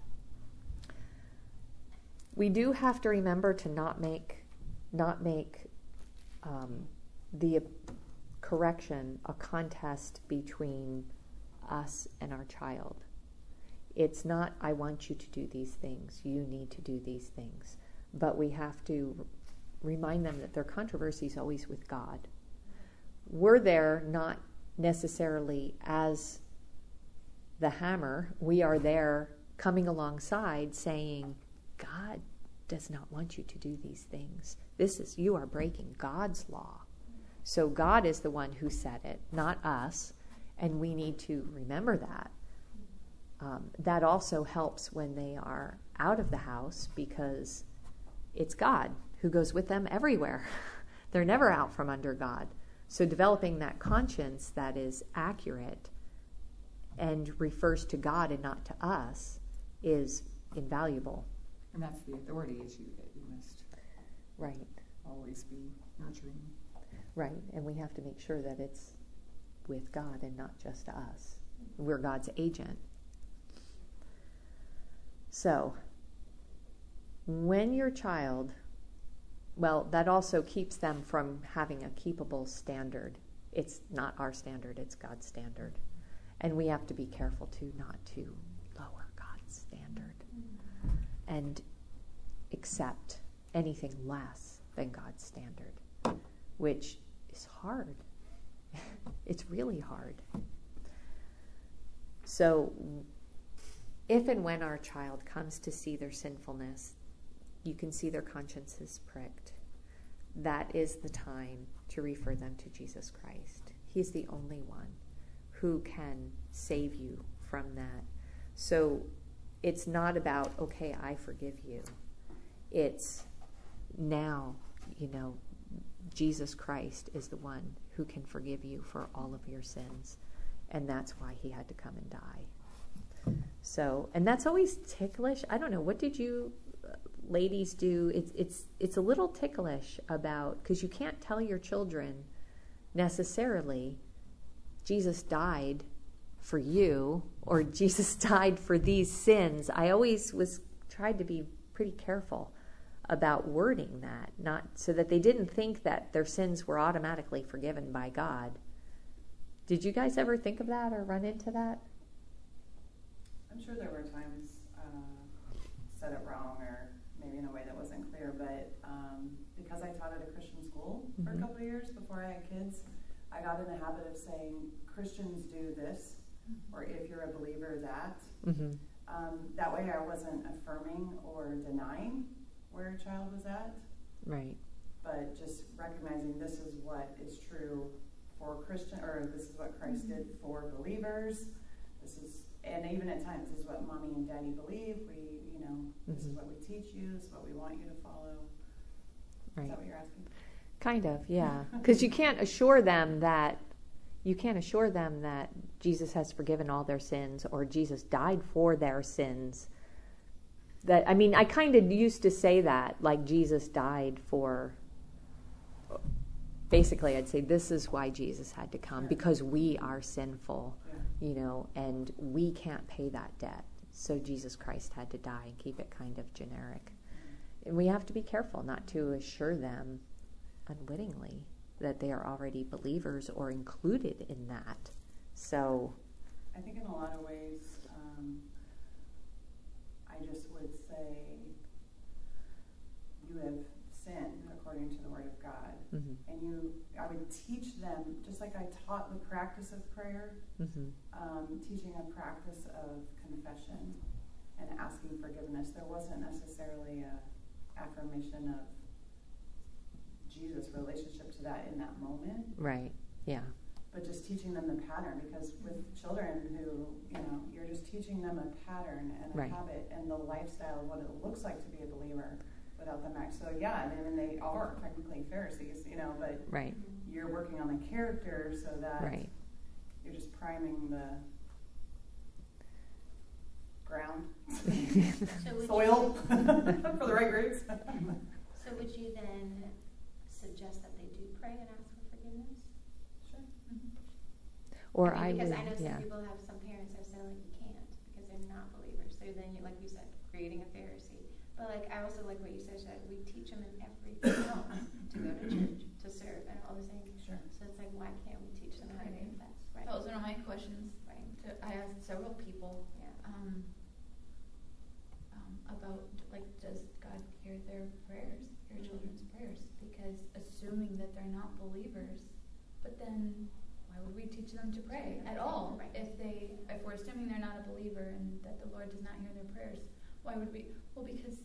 We do have to remember to not make, not make um, the correction a contest between us and our child. It's not, I want you to do these things, you need to do these things. But we have to remind them that their controversy is always with God. We're there not necessarily as the hammer. We are there coming alongside saying, God does not want you to do these things. This is, you are breaking God's law. So God is the one who said it, not us. And we need to remember that. Um, that also helps when they are out of the house, because it's God who goes with them everywhere. They're never out from under God. So developing that conscience that is accurate and refers to God and not to us is invaluable. And that's the authority issue that you must right. always be nurturing. Right, and we have to make sure that it's with God and not just us. We're God's agent. So, when your child, well, that also keeps them from having a keepable standard. It's not our standard, it's God's standard. And we have to be careful too not to lower God's standard and accept anything less than God's standard, which is hard. It's really hard. So, if and when our child comes to see their sinfulness, you can see their consciences pricked. That is the time to refer them to Jesus Christ. He's the only one who can save you from that. So it's not about, okay, I forgive you. It's now, you know, Jesus Christ is the one who can forgive you for all of your sins. And that's why he had to come and die. So, and that's always ticklish. I don't know, what did you uh, ladies do? It's it's it's a little ticklish about, because you can't tell your children necessarily Jesus died for you or Jesus died for these sins. I always was tried to be pretty careful about wording that, not so that they didn't think that their sins were automatically forgiven by God. Did you guys ever think of that or run into that? I'm sure there were times uh, said it wrong or maybe in a way that wasn't clear, but um, because I taught at a Christian school for Mm-hmm. a couple of years before I had kids, I got in the habit of saying Christians do this, or if you're a believer, that. Mm-hmm. Um, that way I wasn't affirming or denying where a child was at, Right. but just recognizing this is what is true for Christian, or this is what Christ Mm-hmm. did for believers. This is, and even at times, this is what mommy and daddy believe. We, you know, this Mm-hmm. is what we teach you. This is what we want you to follow. Right. Is that what you're asking? Kind of, yeah. Because you can't assure them that you can't assure them that Jesus has forgiven all their sins or Jesus died for their sins. That I mean, I kind of used to say that, like Jesus died for basically I'd say this is why Jesus had to come, Sure. because we are sinful, Yeah. you know, and we can't pay that debt. So Jesus Christ had to die, and keep it kind of generic. And we have to be careful not to assure them unwittingly that they are already believers or included in that. So I think in a lot of ways, um, I just would say, you have sinned according to the Word of God. mhm, And you, I would teach them, just like I taught the practice of prayer, mhm, um, teaching a practice of confession and asking forgiveness. There wasn't necessarily a affirmation of Jesus' relationship to that in that moment, right, yeah, but just teaching them the pattern, because with children who, you know, you're just teaching them a pattern and a Right. habit and the lifestyle of what it looks like to be a believer without them act. So yeah, I mean, and they are technically Pharisees, you know, but right, you're working on the character so that right. you're just priming the ground, So would soil for the right roots. You, so would you then suggest that they do pray and ask for forgiveness? Sure. Or I I mean, because would, I know some yeah, people have, some parents have said like you can't because they're not believers. So then, you, like you said, creating a Pharisee. But like I also like what you said, that we teach them in everything else to go to church, to serve, and all those things. Sure. So it's like, why can't we teach them how to confess? Right. That was one of my questions. Right. To, I asked several people Yeah. um, um, about, like, does God hear their prayers, hear Mhm. children's prayers? Because assuming that they're not believers, but then why would we teach them to pray at all? Right. If they, if we're assuming they're not a believer and that the Lord does not hear their prayers, why would we? Well, because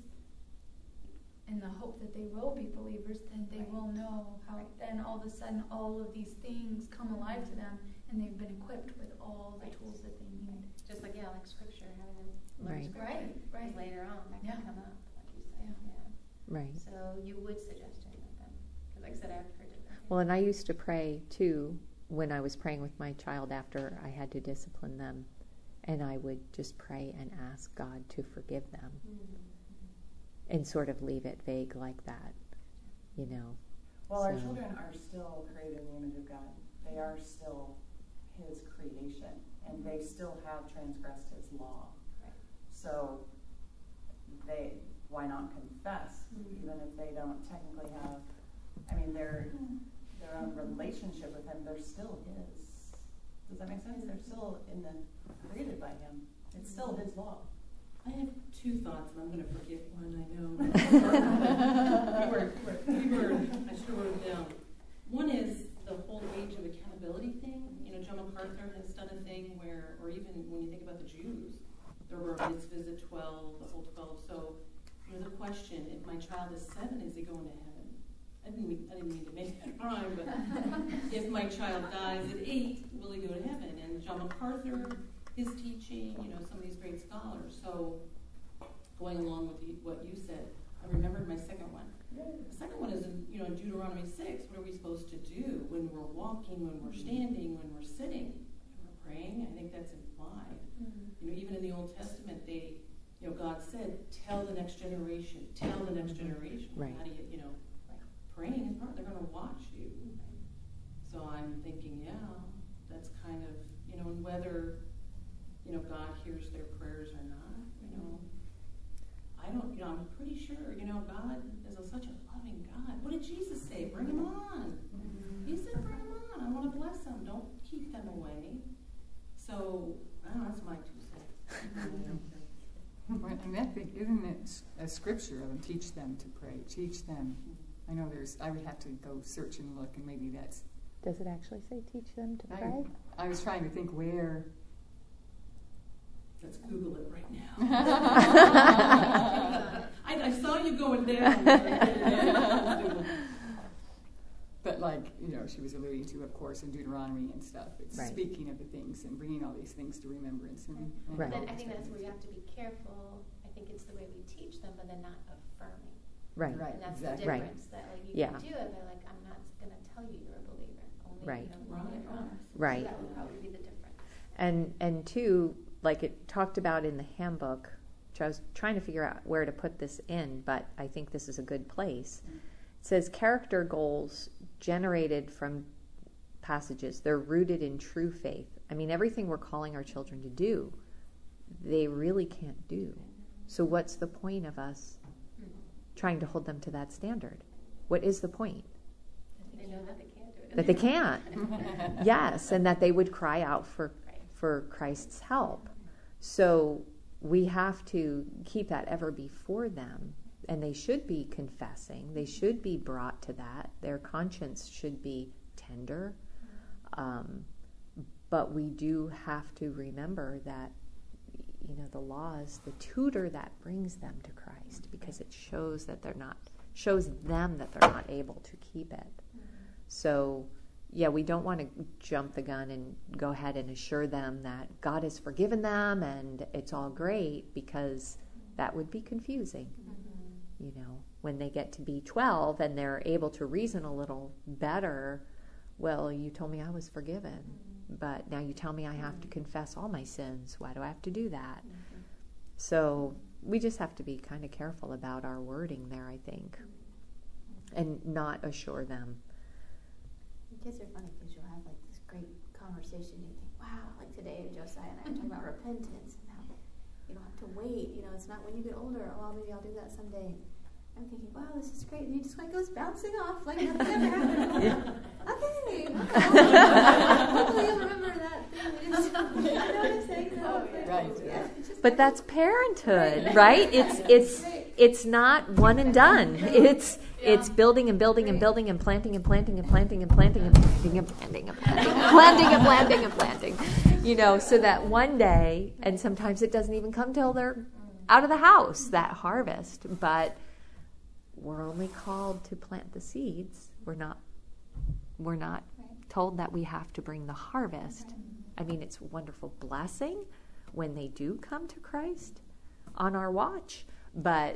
in the hope that they will be believers, then they Right. will know how. Right. Then all of a sudden, all of these things come alive to them, and they've been equipped with all the Right. tools that they need. Just like, yeah, like scripture, having them learn Right. scripture. Right, right. 'Cause later on, that Yeah. can come up, like you said. Yeah. Yeah. right. So you would suggest doing that then? Because like I said, I've heard different things. Well, and I used to pray too when I was praying with my child after I had to discipline them. And I would just pray and ask God to forgive them Mhm. and sort of leave it vague like that, you know. Well, our So- children are still created in the image of God. They are still His creation, and they still have transgressed His law. Right. So, they why not confess, Mhm. even if they don't technically have? I mean, their their own relationship with Him. They're still His. Does that make sense? They're still in the created by Him. It's still His law. I have two thoughts, and I'm going to forget one, I know. we were, we were, I should have wrote it down. One is the whole age of accountability thing. You know, John MacArthur has done a thing where, or even when you think about the Jews, there were mitzvahs at twelve, the whole twelve. So, you know, the question, if my child is seven, is he going to heaven? I didn't mean, I didn't mean to make that rhyme, but if my child dies at eight, will he go to heaven? And John MacArthur, his teaching, you know, some of these great scholars. So, going along with the, what you said, I remembered my second one. The second one is, in, you know, in Deuteronomy six, what are we supposed to do when we're walking, when we're standing, when we're sitting, when we're praying? I think that's implied. Mhm. You know, even in the Old Testament, they, you know, God said, tell the next generation, tell the next generation. Right. How do you, you know, praying is part, they're going to watch you. So I'm thinking, yeah, that's kind of, you know, and whether, you know, God hears their prayers or not, you know. I don't, you know, I'm pretty sure, you know, God is a, such a loving God. What did Jesus say? Bring him on. Mhm. He said, bring him on. I want to bless them. Don't keep them away. So, I don't know, that's my two cents. Well, and I think, isn't it s- a scripture of them, teach them to pray, teach them. I know there's, I would have to go search and look, and maybe that's, Does it actually say teach them to I, pray? I was trying to think where. Let's Google it right now. I, I saw you going down. But like, you know, she was alluding to, of course, in Deuteronomy and stuff, it's Right. speaking of the things and bringing all these things to remembrance. And, and Right. But all then I those think that's things. where you have to be careful. I think it's the way we teach them, but then not affirming. Right. Right. And that's exactly. the Right. difference. That like you Yeah. can do it, but like I'm not going to tell you you're a believer. Only Right. you know, Right. only wrong. Right. So that would probably be the difference. And and two, like it talked about in the handbook, which I was trying to figure out where to put this in, but I think this is a good place. It says character goals generated from passages. They're rooted in true faith. I mean, everything we're calling our children to do, they really can't do. So what's the point of us trying to hold them to that standard? What is the point? They know that they can't do it. That they can't. Yes, and that they would cry out for for Christ's help. So we have to keep that ever before them, and they should be confessing. They should be brought to that. Their conscience should be tender. Um, but we do have to remember that, you know, the law is the tutor that brings them to Christ, because it shows that they're not, shows them that they're not able to keep it. So, yeah, we don't want to jump the gun and go ahead and assure them that God has forgiven them and it's all great, because that would be confusing. Mm-hmm. You know, when they get to be twelve and they're able to reason a little better, well, you told me I was forgiven, mm-hmm. but now you tell me I have to confess all my sins. Why do I have to do that? Mm-hmm. So we just have to be kind of careful about our wording there, I think, and not assure them. Kids are funny because you'll have like this great conversation. You think, wow, like today Josiah and I are talking about repentance and how you don't have to wait. You know, it's not when you get older. Oh, well, maybe I'll do that someday. I'm thinking, wow, this is great. And he just like goes bouncing off like nothing ever happened. okay, okay. Hopefully you'll remember that thing. We just, you know what I'm saying? No, Right. Yeah, but that's parenthood, right? It's it's it's not one and done. It's it's building and building and building and planting and planting and planting and planting and planting and planting and planting and planting and planting and planting. You know, so that one day, and sometimes it doesn't even come till they're out of the house, that harvest. But we're only called to plant the seeds. We're not we're not told that we have to bring the harvest. I mean, it's a wonderful blessing when they do come to Christ on our watch, but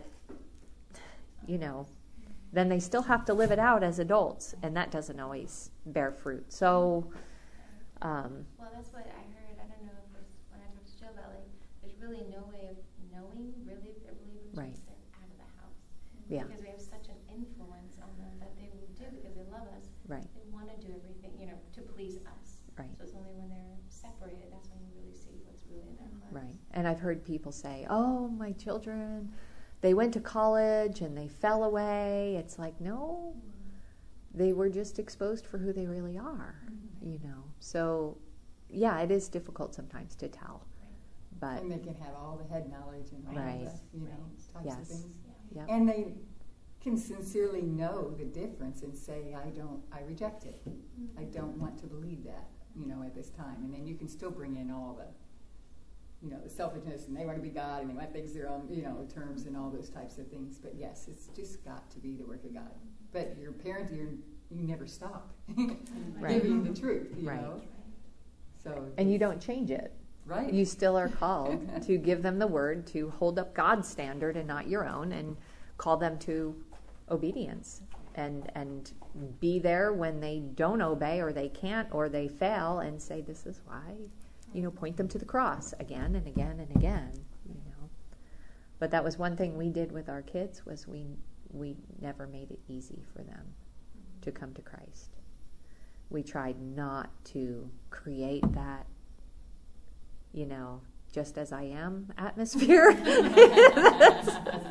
you know, then they still have to live it out as adults, and that doesn't always bear fruit. So, um, well, that's what I heard. I don't know if it's when I talked to Joe about, like, there's really no way of knowing really if they're believers right. once they're out of the house. Yeah. Because we have such an influence on them that they will do because they love us. Right. They want to do everything, you know, to please us. Right. So it's only when they're separated that's when you really see what's really in their hearts. Right. And I've heard people say, "Oh, my children, they went to college and they fell away." It's like, no, they were just exposed for who they really are, mm-hmm. you know. So, yeah, it is difficult sometimes to tell. Right. But and they can have all the head knowledge and all right. the, you know, right. types yes. of things. Yeah. Yep. And they can sincerely know the difference and say, I don't, I reject it. Mm-hmm. I don't want to believe that, you know, at this time. And then you can still bring in all the, you know, the selfishness, and they want to be God, and they want things their own, you know, terms and all those types of things. But yes, it's just got to be the work of God. But your parent, you're, you never stop right. giving the truth, you right. know. So and you don't change it. Right. You still are called to give them the word, to hold up God's standard and not your own, and call them to obedience, and and be there when they don't obey or they can't or they fail, and say, this is why. You know, point them to the cross again and again and again, you know. But that was one thing we did with our kids, was we we never made it easy for them to come to Christ. We tried not to create that, you know, just as I am atmosphere. That's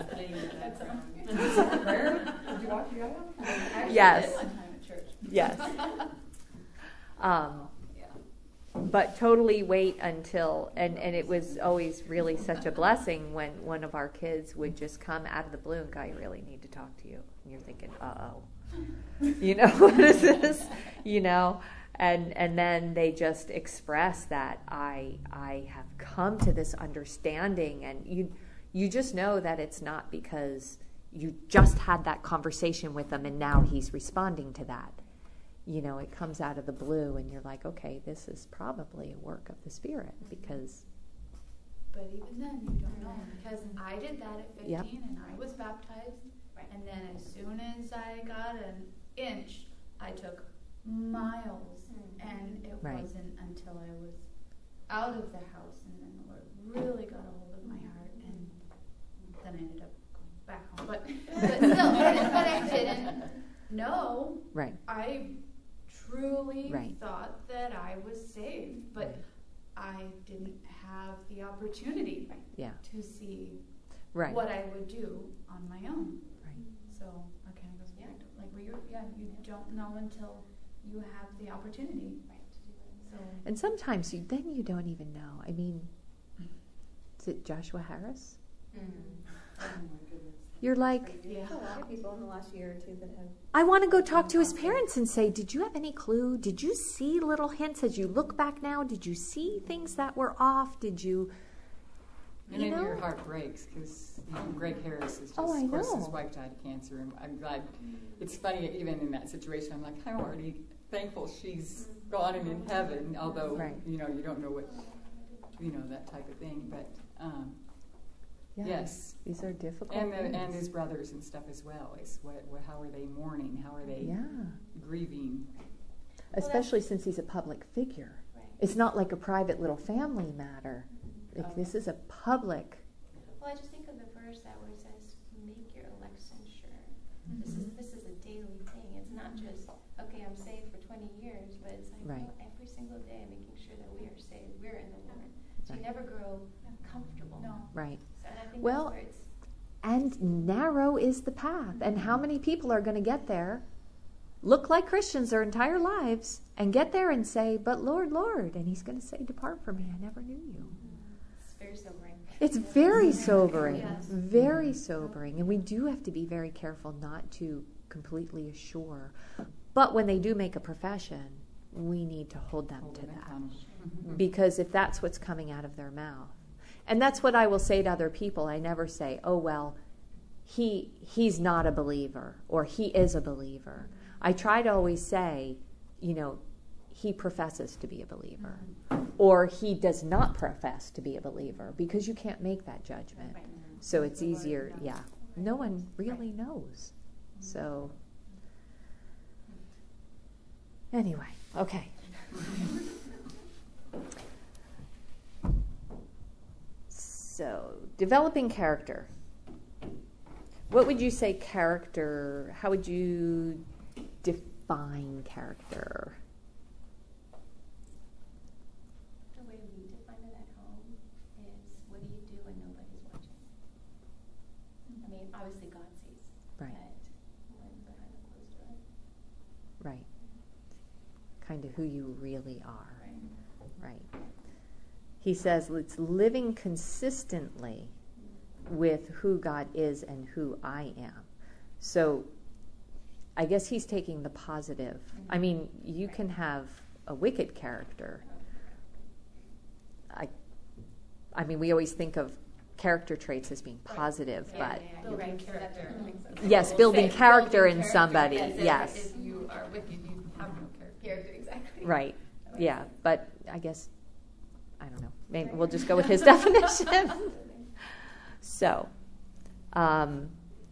a prayer. Did you watch yoga? Yes. One time at church. Yes. Um, but totally wait until, and, and it was always really such a blessing when one of our kids would just come out of the blue and go, I really need to talk to you. And you're thinking, uh-oh. You know, what is this? You know, and and then they just express that I I have come to this understanding, and you you just know that it's not because you just had that conversation with them and now he's responding to that. You know, it comes out of the blue, and you're like, okay, this is probably a work of the Spirit, because... But even then, you don't know, because I did that at fifteen, yep. and I was baptized, right. And then as soon as I got an inch, I took miles, mm-hmm. and it right. wasn't until I was out of the house, and then the Lord really got a hold of my heart, and then I ended up going back home. But, but still, but, but I didn't... no, Right. I truly Right. thought that I was saved, but Right. I didn't have the opportunity Yeah. to see Right. what I would do on my own. Right. So that kind of goes back to like where you're, yeah, you don't know until you have the opportunity. Right, to do it. So And sometimes you then you don't even know. I mean, is it Joshua Harris? Mm. Oh my goodness. You're like, yeah, A lot of people in the last year or two that have. I want to go talk to his parents and say, did you have any clue? Did you see little hints as you look back now? Did you see things that were off? Did you, And you then your know? heart breaks because you know, Greg Harris is just, Oh, I of course, his know. wife died of cancer, and I'm glad. It's funny, even in that situation, I'm like, I'm already thankful she's gone and in heaven, although Right. you know you don't know what, you know, that type of thing. But um, Yeah, yes, these are difficult and the, things. and his brothers and stuff as well. Is what, what how are they mourning? How are they Yeah, grieving? especially since he's a public figure. Right. It's not like a private little family matter. Like, this is a public. Well, I just think of the verse that where it says, "Make your election sure." This is this is a daily thing. It's not just okay. I'm saved for twenty years, but it's like Right. no, every single day making sure that we are saved. We're in the Lord, so Right. you never grow comfortable. no. Right. So, and I think Well, that's where it's And narrow is the path. And how many people are going to get there, look like Christians their entire lives, and get there and say, but Lord, Lord. And he's going to say, depart from me, I never knew you. it's very sobering. It's very sobering, Yes. very sobering. And we do have to be very careful not to completely assure. But when they do make a profession, we need to hold them Hold to them that. accountable. Mhm. Because if that's what's coming out of their mouth. And that's what I will say to other people. I never say, oh, well, he he's not a believer or he is a believer. I try to always say, you know, he professes to be a believer or he does not profess to be a believer, because you can't make that judgment. Right. So it's easier, yeah. No one really knows. So, anyway, okay. So, developing character. What would you say character, how would you define character? The way we define it at home is, what do you do when nobody's watching? I mean, obviously God sees, Right, but when behind a closed door. right. Kind of who you really are. Right. Right. He says it's living consistently with who God is and who I am. So I guess he's taking the positive. I mean, you can have a wicked character. I I mean, we always think of character traits as being positive, Yeah, but yeah, yeah. Building Right, so that's character. what makes sense. yes, We'll building say character building in character. somebody, Yes, if- yes. If you are wicked, you have no character. Character, exactly. Right. Yeah, but I guess, I don't know. Maybe we'll just go with his definition. So, um,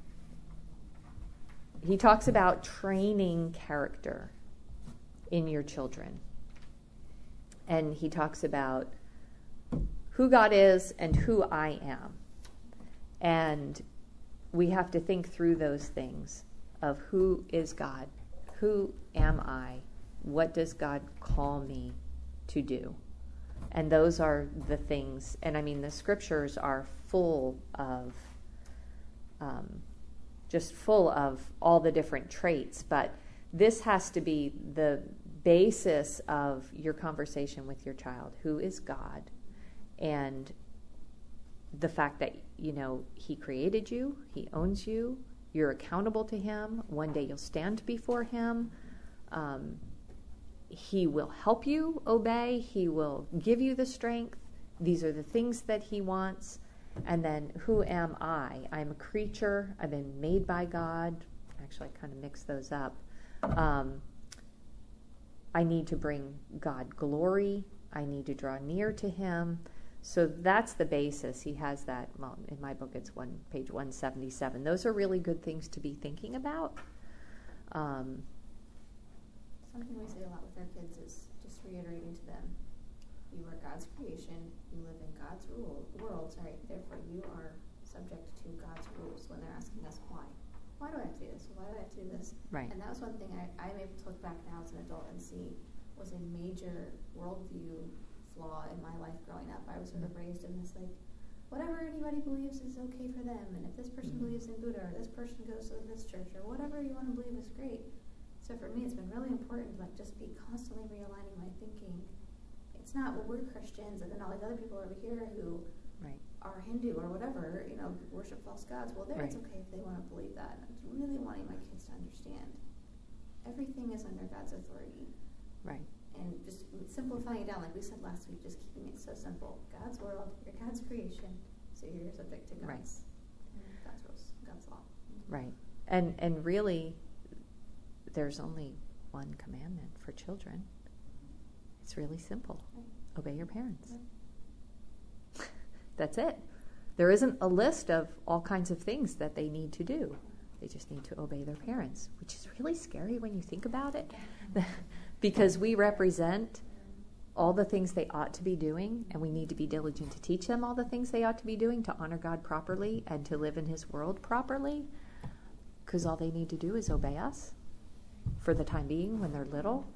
he talks about training character in your children. And he talks about who God is and who I am. And we have to think through those things of who is God, who am I, what does God call me to do? And those are the things, and I mean, the scriptures are full of, um, just full of all the different traits, but this has to be the basis of your conversation with your child. Who is God? And the fact that, you know, he created you, he owns you, you're accountable to him, one day you'll stand before him, um, he will help you obey. He will give you the strength. These are the things that he wants. And then, who am I? I'm a creature. I've been made by God. Actually, I kind of mix those up. Um, I need to bring God glory. I need to draw near to him. So that's the basis. He has that. Well, in my book, it's one page one seventy-seven. Those are really good things to be thinking about. Um, Something we say a lot with our kids is just reiterating to them, you are God's creation, you live in God's rule, world, sorry, therefore you are subject to God's rules when they're asking us why. why do I have to do this? Why do I have to do this? Right. And that was one thing I, I'm able to look back now as an adult and see was a major worldview flaw in my life growing up. I was sort of raised in this, like, whatever anybody believes is okay for them, and if this person mm-hmm. believes in Buddha, or this person goes to this church, or whatever you want to believe is great. So for me, it's been really important to like just be constantly realigning my thinking. It's not, well, we're Christians, and then all these other people over here who right. are Hindu or whatever, you know, worship false gods. Well, there right. it's okay if they want to believe that. And I'm really wanting my kids to understand everything is under God's authority. Right. And just simplifying it down, like we said last week, just keeping it so simple. God's world, you're God's creation, so you're subject to God's, right. God's rules, God's law. Right. And and really, there's only one commandment for children. It's really simple. Right. Obey your parents. Right. That's it. There isn't a list of all kinds of things that they need to do. They just need to obey their parents, which is really scary when you think about it. Because we represent all the things they ought to be doing, and we need to be diligent to teach them all the things they ought to be doing to honor God properly and to live in His world properly, because all they need to do is obey us for the time being when they're little.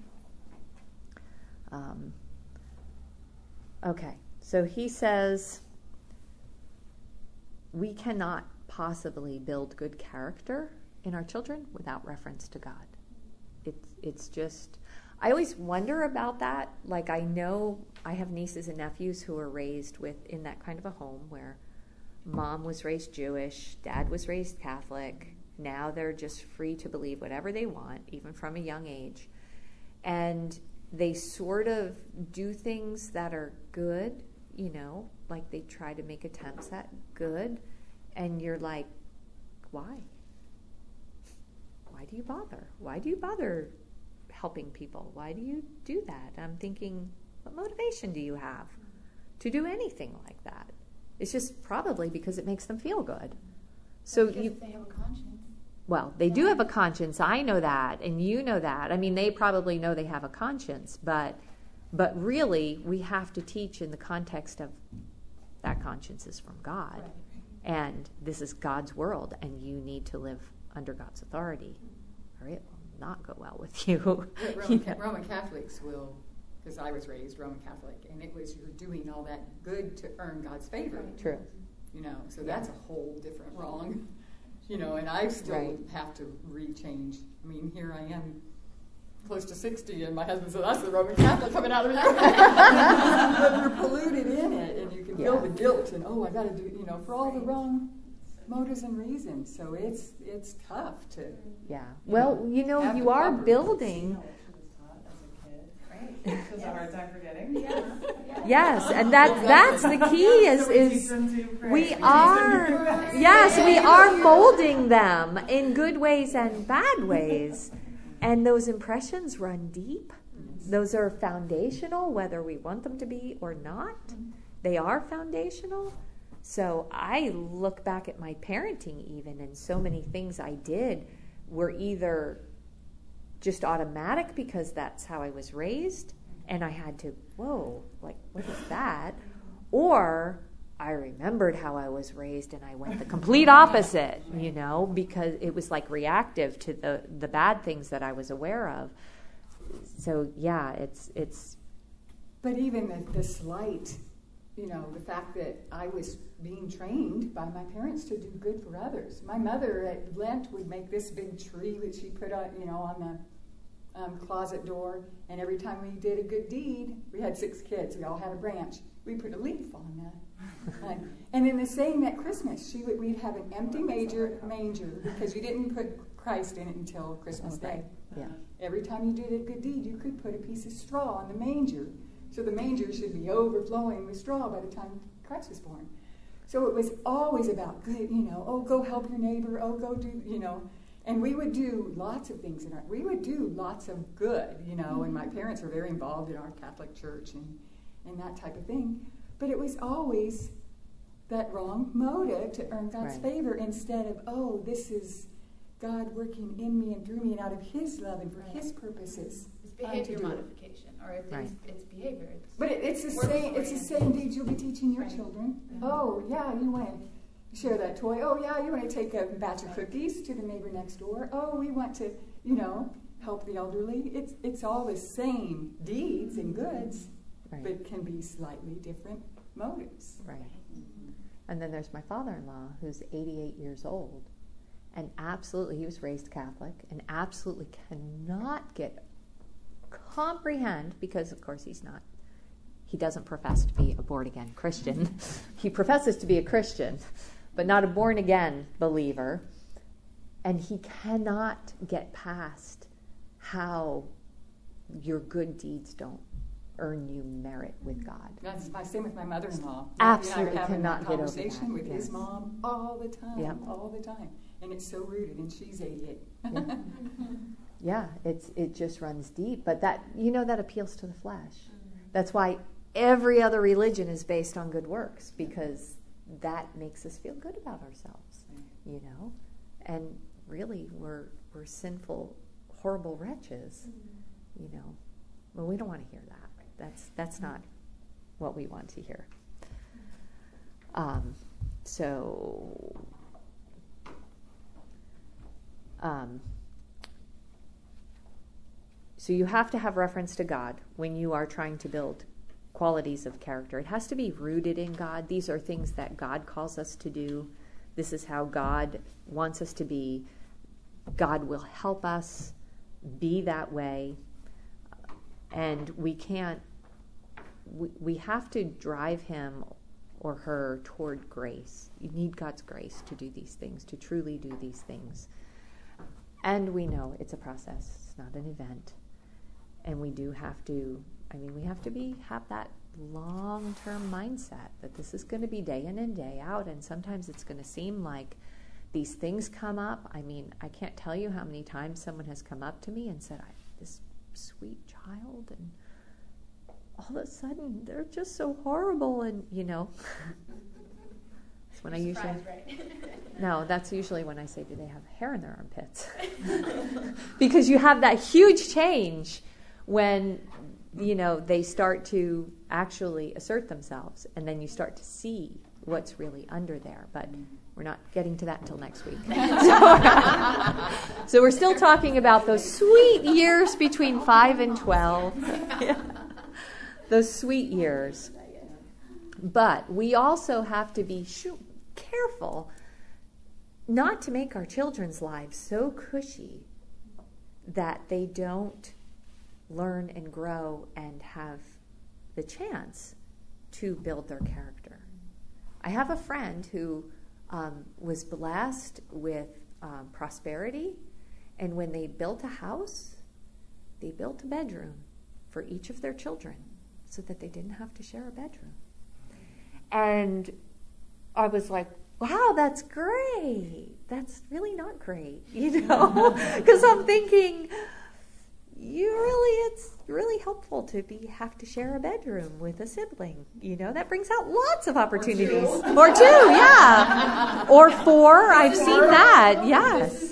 Um, okay, so he says we cannot possibly build good character in our children without reference to God. It's it's just... I always wonder about that. Like, I know I have nieces and nephews who are raised with in that kind of a home where mom was raised Jewish, dad was raised Catholic. Now they're just free to believe whatever they want, even from a young age. And they sort of do things that are good, you know, like they try to make attempts at good. And you're like, why? Why do you bother? Why do you bother helping people? Why do you do that? I'm thinking, what motivation do you have to do anything like that? It's just probably because it makes them feel good. So because you, they have a conscience. Well, they do have a conscience. I know that, and you know that. I mean, they probably know they have a conscience, but but really, we have to teach in the context of that conscience is from God, Right. and this is God's world, and you need to live under God's authority, or it will not go well with you. Roman, Ca- Roman Catholics will, because I was raised Roman Catholic, and it was you're doing all that good to earn God's favor. True. You know, so that's a whole different wrong. You know, and I still Right. have to rechange. I mean, here I am, close to sixty, and my husband said, "That's the Roman Catholic coming out of you." But you're polluted in it, and you can feel Yeah. the guilt, and oh, I got to do, you know, for all the wrong motives and reasons. So it's it's tough to. Yeah. Well, you know, Have you to are cover. building. Right. She has a hard time forgetting. Yeah. Yes, and that's that's the key. Is is we are yes we are molding them in good ways and bad ways, and those impressions run deep. Those are foundational, whether we want them to be or not. They are foundational. So I look back at my parenting even, and so many things I did were either just automatic because that's how I was raised, and I had to, whoa, like, what is that? Or I remembered how I was raised, and I went the complete opposite, you know, because it was like reactive to the, the bad things that I was aware of. So, yeah, it's... it's. But even the, the slight, you know, the fact that I was being trained by my parents to do good for others. My mother at Lent would make this big tree that she put on, you know, on the um, closet door, and every time we did a good deed, we had six kids, we all had a branch, we put a leaf on that. and, and in the same at Christmas, she would, we'd have an empty manger, manger because you didn't put Christ in it until Christmas Day. Yeah. Every time you did a good deed, you could put a piece of straw on the manger. So the manger should be overflowing with straw by the time Christ was born. So it was always about good, you know, oh, go help your neighbor, oh, go do, you know. And we would do lots of things in our, we would do lots of good, you know, and my parents were very involved in our Catholic church and, and that type of thing. But it was always that wrong motive to earn God's Right. favor instead of, oh, this is God working in me and through me and out of His love and for Right. His purposes. It's behavior do it. modification, or if Right. it's, it's behavior. It's But it, it's the Work same. It's the same deeds you'll be teaching your Right. children. Mhm. Oh, yeah, you want to share that toy. Oh, yeah, you want to take a batch of cookies to the neighbor next door. Oh, we want to, you know, help the elderly. It's it's all the same deeds and goods, Right. but can be slightly different motives. Right. And then there's my father-in-law, who's eighty-eight years old, and absolutely, he was raised Catholic, and absolutely cannot get, comprehend, because of course he's not, he doesn't profess to be a born-again Christian. He professes to be a Christian, but not a born-again believer. And he cannot get past how your good deeds don't earn you merit with God. That's my same with my mother-in-law. Absolutely and I were having cannot that get over conversation that, with yes. his mom all the time, Yep. all the time, and it's so rooted. And she's eighty-eight. Yeah. Yeah, it's it just runs deep. But that, you know, that appeals to the flesh. That's why every other religion is based on good works, because that makes us feel good about ourselves, you know. And really, we're we're sinful, horrible wretches, you know. Well, we don't want to hear that. That's that's not what we want to hear. Um, so. Um, so you have to have reference to God when you are trying to build qualities of character. It has to be rooted in God. These are things that God calls us to do. This is how God wants us to be. God will help us be that way. And we can't, we, we have to drive him or her toward grace. You need God's grace to do these things, to truly do these things. And we know it's a process. It's not an event. And we do have to, I mean, we have to be have that long-term mindset that this is going to be day in and day out. And sometimes it's going to seem like these things come up. I mean, I can't tell you how many times someone has come up to me and said, I this sweet child, and all of a sudden they're just so horrible. And, you know, that's when I usually... Surprise, right? No, that's usually when I say, do they have hair in their armpits? Because you have that huge change when, you know, they start to actually assert themselves, and then you start to see what's really under there. But we're not getting to that until next week. so, so we're still talking about those sweet years between five and twelve. Yeah. Those sweet years. But we also have to be sh- careful not to make our children's lives so cushy that they don't learn and grow and have the chance to build their character. I have a friend who um, was blessed with um, prosperity, and when they built a house, they built a bedroom for each of their children so that they didn't have to share a bedroom. And I was like, wow, that's great. That's really not great, you know? Because I'm thinking, you really, it's really helpful to be have to share a bedroom with a sibling. You know, that brings out lots of opportunities. Or two, or two yeah. Or four, I've seen that, yes.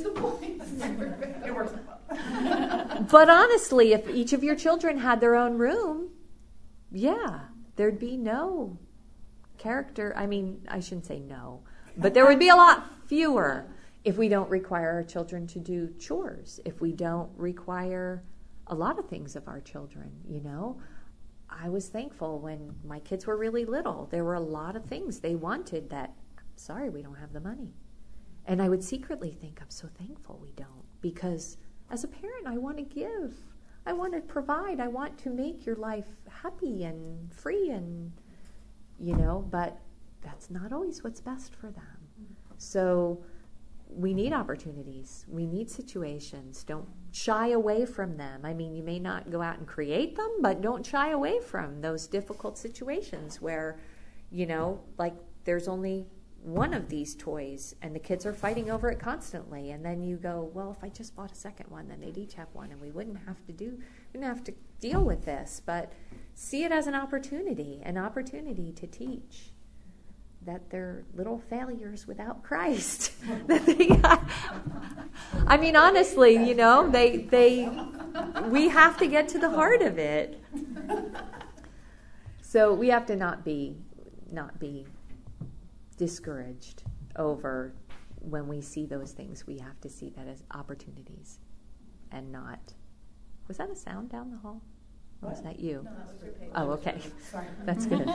But honestly, if each of your children had their own room, yeah, there'd be no character. I mean, I shouldn't say no, but there would be a lot fewer if we don't require our children to do chores, if we don't require a lot of things of our children, you know. I was thankful when my kids were really little. There were a lot of things they wanted that, sorry, we don't have the money. And I would secretly think, I'm so thankful we don't, because as a parent, I want to give. I want to provide. I want to make your life happy and free and, you know, but that's not always what's best for them. So we need opportunities. We need situations. Don't shy away from them. I mean, you may not go out and create them, but don't shy away from those difficult situations where, you know, like there's only one of these toys and the kids are fighting over it constantly. And then you go, well, if I just bought a second one, then they'd each have one and we wouldn't have to do, we wouldn't have to deal with this. But see it as an opportunity, an opportunity to teach that they're little failures without Christ. That they got, I mean, honestly, you know, they they we have to get to the heart of it. So we have to not be not be discouraged over when we see those things, we have to see that as opportunities and not. Was that a sound down the hall? Or was that you? No, that was your paper. Oh, okay. Sorry. That's good.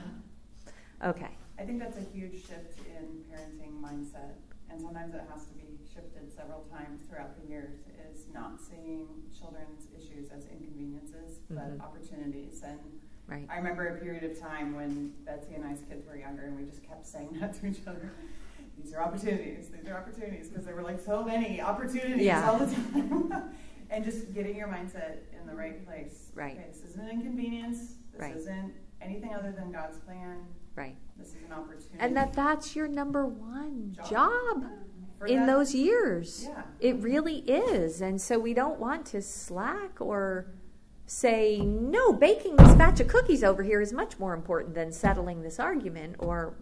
Okay. I think that's a huge shift in parenting mindset, and sometimes it has to be shifted several times throughout the years, is not seeing children's issues as inconveniences, but Mhm. opportunities. And Right. I remember a period of time when Betsy and I's kids were younger, and we just kept saying that to each other. These are opportunities, these are opportunities, because there were like so many opportunities Yeah. all the time. And just getting your mindset in the right place. Right. Okay, this isn't an inconvenience, this Right. isn't anything other than God's plan. Right. This is an opportunity. And that that's your number one Job. job For in that- those years. Yeah. It really is. And so we don't want to slack or say, no, baking this batch of cookies over here is much more important than settling this argument, or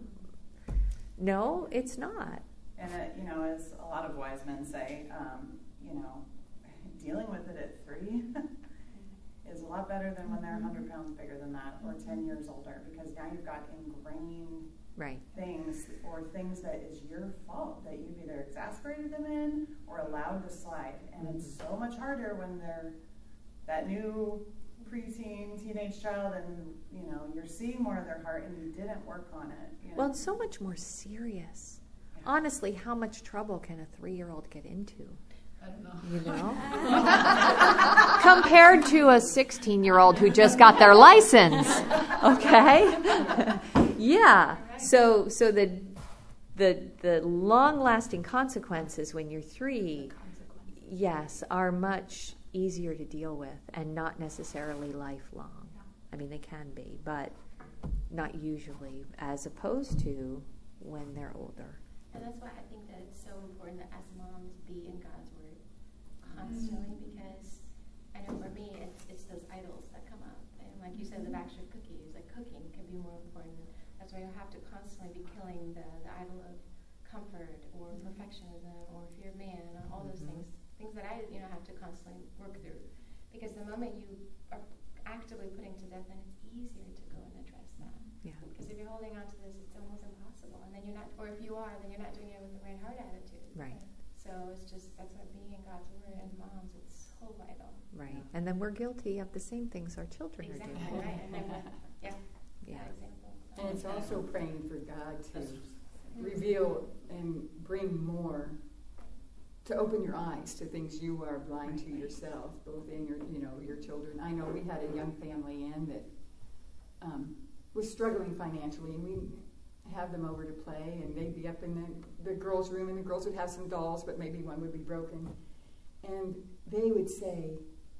no, it's not. And, it, you know, as a lot of wise men say, um, you know, dealing with it at three is a lot better than when they're one hundred pounds bigger than that or ten years older, because now you've got ingrained Right. things or things that is your fault that you've either exasperated them in or allowed to slide. And it's so much harder when they're that new preteen, teenage child, and, you know, you're seeing more of their heart and you didn't work on it. You know? Well, it's so much more serious. Honestly, how much trouble can a three-year-old get into? I don't know. You know? Compared to a sixteen-year-old who just got their license. Okay? Yeah. So so the the the long-lasting consequences when you're three, yes, are much easier to deal with and not necessarily lifelong. I mean, they can be, but not usually, as opposed to when they're older. And that's why I think that it's so important that as moms be in God's Word constantly, mm-hmm. because I know for me, it's, it's those idols that come up. And like you said, the Baxter cookies, like cooking can be more important. That's why you have to constantly be killing the, the idol of comfort or perfectionism or fear of man, or all those mm-hmm. things. Things that I, you know, have to constantly work through. Because the moment you are actively putting to death, then it's easier to go and address that. Yeah. Because if you're holding on to this, it's almost impossible. And then you're not, or if you are, then you're not doing it with the right heart attitude. Right. So it's just, that's why being in God's Word as moms, it's so vital. Right. Yeah. And then we're guilty of the same things our children exactly, are doing. Right. And then, yeah. Yeah. That example. And it's also praying for God to reveal and bring more, to open your eyes to things you are blind to yourself, both in your, you know, your children. I know we had a young family in that um, was struggling financially, and we have them over to play, and they'd be up in the, the girls' room, and the girls would have some dolls, but maybe one would be broken. And they would say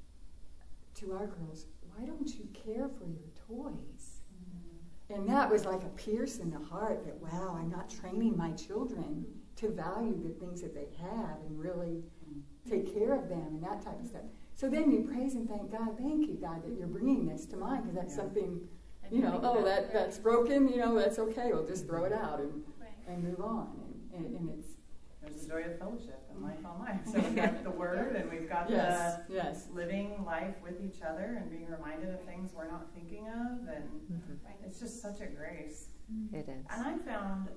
to our girls, "Why don't you care for your toys?" Mm-hmm. And that was like a pierce in the heart that, wow, I'm not training my children to value the things that they have and really take care of them and that type of stuff. So then you praise and thank God. Thank you, God, that you're bringing this to mind, because that's yeah. something, you know, oh, that that's broken, you know, that's okay. We'll just throw it out and right. and move on. And, and, and it's... There's the joy of fellowship and life on life. So we've got the Word and we've got yes, the yes. living life with each other and being reminded of things we're not thinking of. And mm-hmm. it's just such a grace. It is. And I found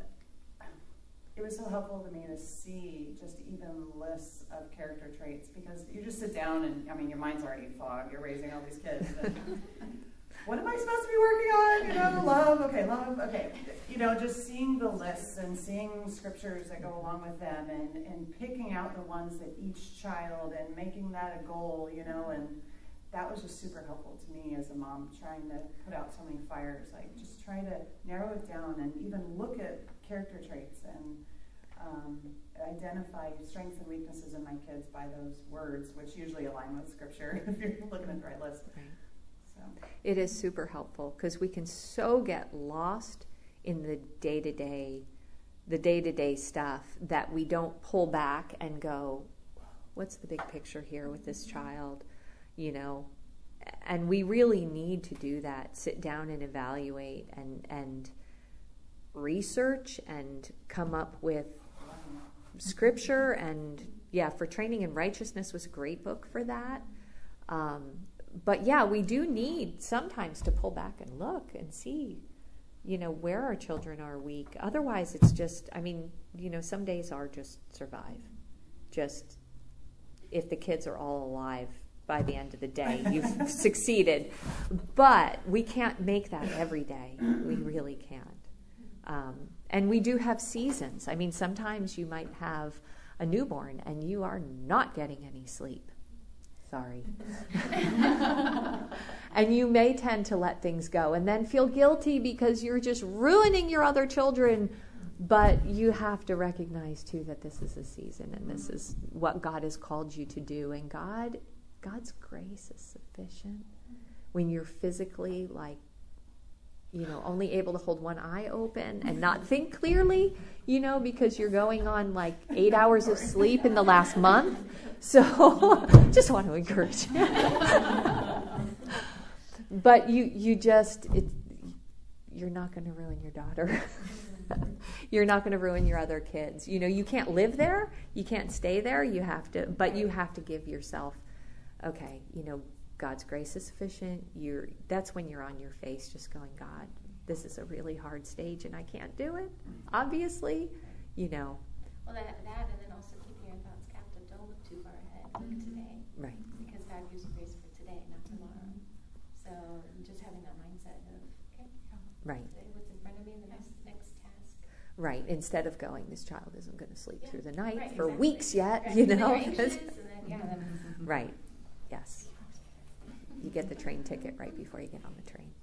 it was so helpful to me to see just even lists of character traits, because you just sit down and, I mean, your mind's already fogged. You're raising all these kids. And what am I supposed to be working on? You know, love, okay, love, okay. You know, just seeing the lists and seeing scriptures that go along with them and, and picking out the ones that each child and making that a goal, you know, and that was just super helpful to me as a mom, trying to put out so many fires. Like, just try to narrow it down and even look at character traits and um, identify strengths and weaknesses in my kids by those words, which usually align with scripture if you're looking at the right list. Right. So. It is super helpful, because we can so get lost in the day-to-day, the day-to-day stuff, that we don't pull back and go, what's the big picture here with this child? You know, and we really need to do that, sit down and evaluate and, and research and come up with scripture. And yeah, For Training in Righteousness was a great book for that. Um, but yeah, we do need sometimes to pull back and look and see, you know, where our children are weak. Otherwise, it's just, I mean, you know, some days are just survive. Just if the kids are all alive by the end of the day, you've succeeded. But we can't make that every day. We really can't. Um, and we do have seasons. I mean, sometimes you might have a newborn and you are not getting any sleep. Sorry. And you may tend to let things go and then feel guilty because you're just ruining your other children. But you have to recognize, too, that this is a season and this is what God has called you to do. And God, God's grace is sufficient when you're physically, like, you know, only able to hold one eye open and not think clearly, you know, because you're going on like eight hours of sleep in the last month. So just want to encourage you. But you, you just, it, you're not going to ruin your daughter. You're not going to ruin your other kids. You know, you can't live there. You can't stay there. You have to, but you have to give yourself, okay, you know, God's grace is sufficient. You're, that's when you're on your face just going, God, this is a really hard stage and I can't do it, obviously, you know. Well, that, that and then also keeping your thoughts captive. Don't look too far ahead. Look today. Right. Because God gives you grace for today, not tomorrow. So just having that mindset of, okay, right. what's in front of me, the next, next task. Right. Instead of going, this child isn't going to sleep Yeah. through the night Right, for exactly. weeks yet, Right. you And then know. you're anxious, and then, yeah, then, Right. Yes. You get the train ticket right before you get on the train.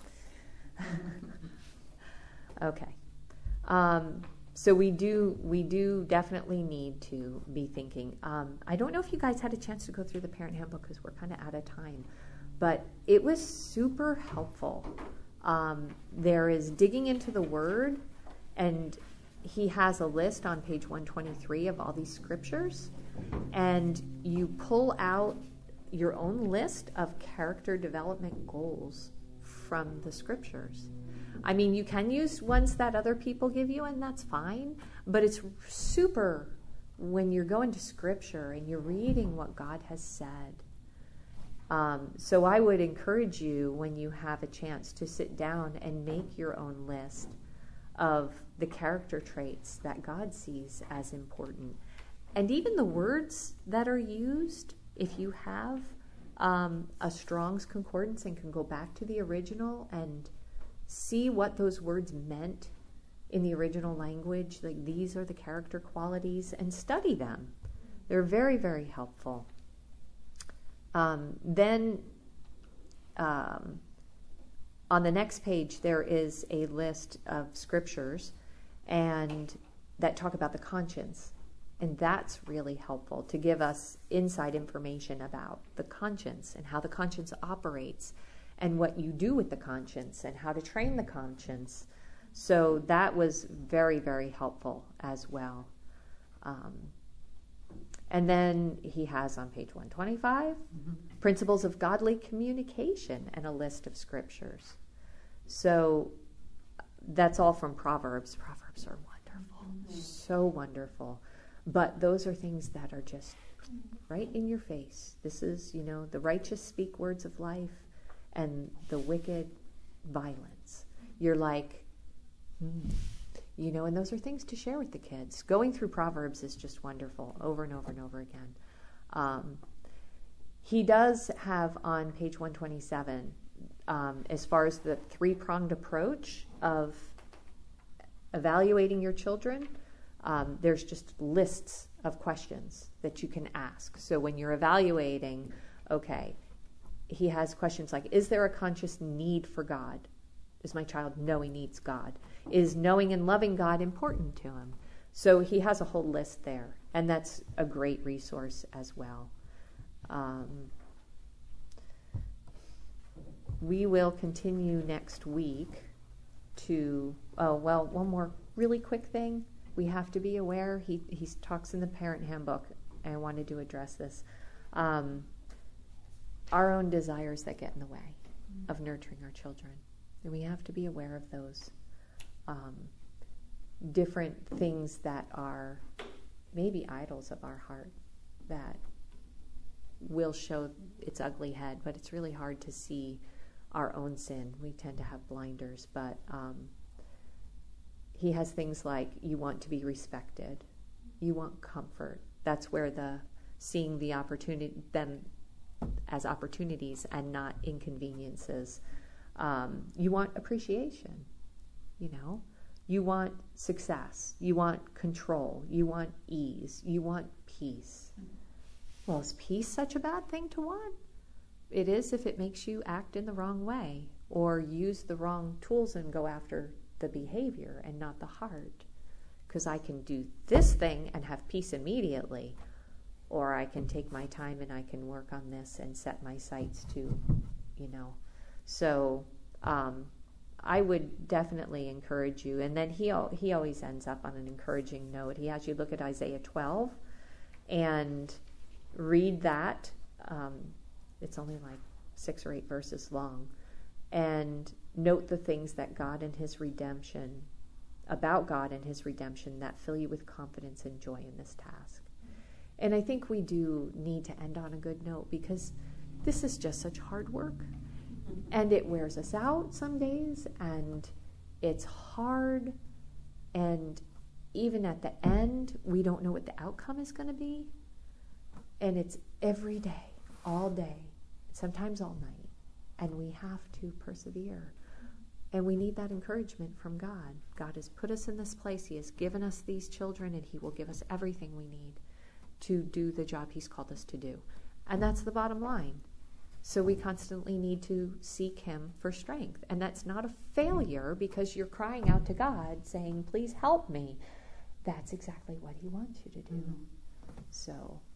Okay. Um, so we do we do definitely need to be thinking. Um, I don't know if you guys had a chance to go through the parent handbook because we're kind of out of time, but it was super helpful. Um, there is digging into the Word, and he has a list on page one twenty-three of all these scriptures, and you pull out your own list of character development goals from the scriptures. I mean, you can use ones that other people give you, and that's fine, but it's super when you're going to scripture and you're reading what God has said. Um, so I would encourage you, when you have a chance, to sit down and make your own list of the character traits that God sees as important. And even the words that are used, if you have um, a Strong's Concordance and can go back to the original and see what those words meant in the original language, like these are the character qualities, and study them. They're very, very helpful. Um, then um, on the next page, there is a list of scriptures and that talk about the conscience. And that's really helpful to give us inside information about the conscience and how the conscience operates and what you do with the conscience and how to train the conscience. So that was very, very helpful as well. Um, and then he has on page one twenty-five, mm-hmm. principles of godly communication and a list of scriptures. So that's all from Proverbs. Proverbs are wonderful, mm-hmm. so wonderful. But those are things that are just right in your face. This is, you know, the righteous speak words of life and the wicked violence. You're like, hmm. you know, and those are things to share with the kids. Going through Proverbs is just wonderful, over and over and over again. Um, he does have on page one twenty-seven, um, as far as the three-pronged approach of evaluating your children, Um, there's just lists of questions that you can ask. So when you're evaluating, okay, he has questions like, is there a conscious need for God? Does my child know he needs God? Is knowing and loving God important to him? So he has a whole list there, and that's a great resource as well. Um, we will continue next week to, oh, well, one more really quick thing. We have to be aware, he, he talks in the parent handbook, and I wanted to address this, um, our own desires that get in the way mm-hmm. of nurturing our children. And we have to be aware of those um, different things that are maybe idols of our heart that will show its ugly head, but it's really hard to see our own sin. We tend to have blinders, but um, he has things like you want to be respected, you want comfort. That's where the seeing the opportunity them as opportunities and not inconveniences. Um, you want appreciation, you know. You want success. You want control. You want ease. You want peace. Well, is peace such a bad thing to want? It is if it makes you act in the wrong way or use the wrong tools and go after the behavior and not the heart. Because I can do this thing and have peace immediately, or I can take my time and I can work on this and set my sights to, you know. So um, I would definitely encourage you. And then he he always ends up on an encouraging note. He has you look at Isaiah twelve and read that. Um, it's only like six or eight verses long. And note the things that God and his redemption, about God and his redemption, that fill you with confidence and joy in this task. And I think we do need to end on a good note, because this is just such hard work. And it wears us out some days, and it's hard. And even at the end, we don't know what the outcome is going to be. And it's every day, all day, sometimes all night. And we have to persevere. And we need that encouragement from God. God has put us in this place. He has given us these children, and he will give us everything we need to do the job he's called us to do. And that's the bottom line. So we constantly need to seek him for strength. And that's not a failure because you're crying out to God saying, please help me. That's exactly what he wants you to do. Mm-hmm. So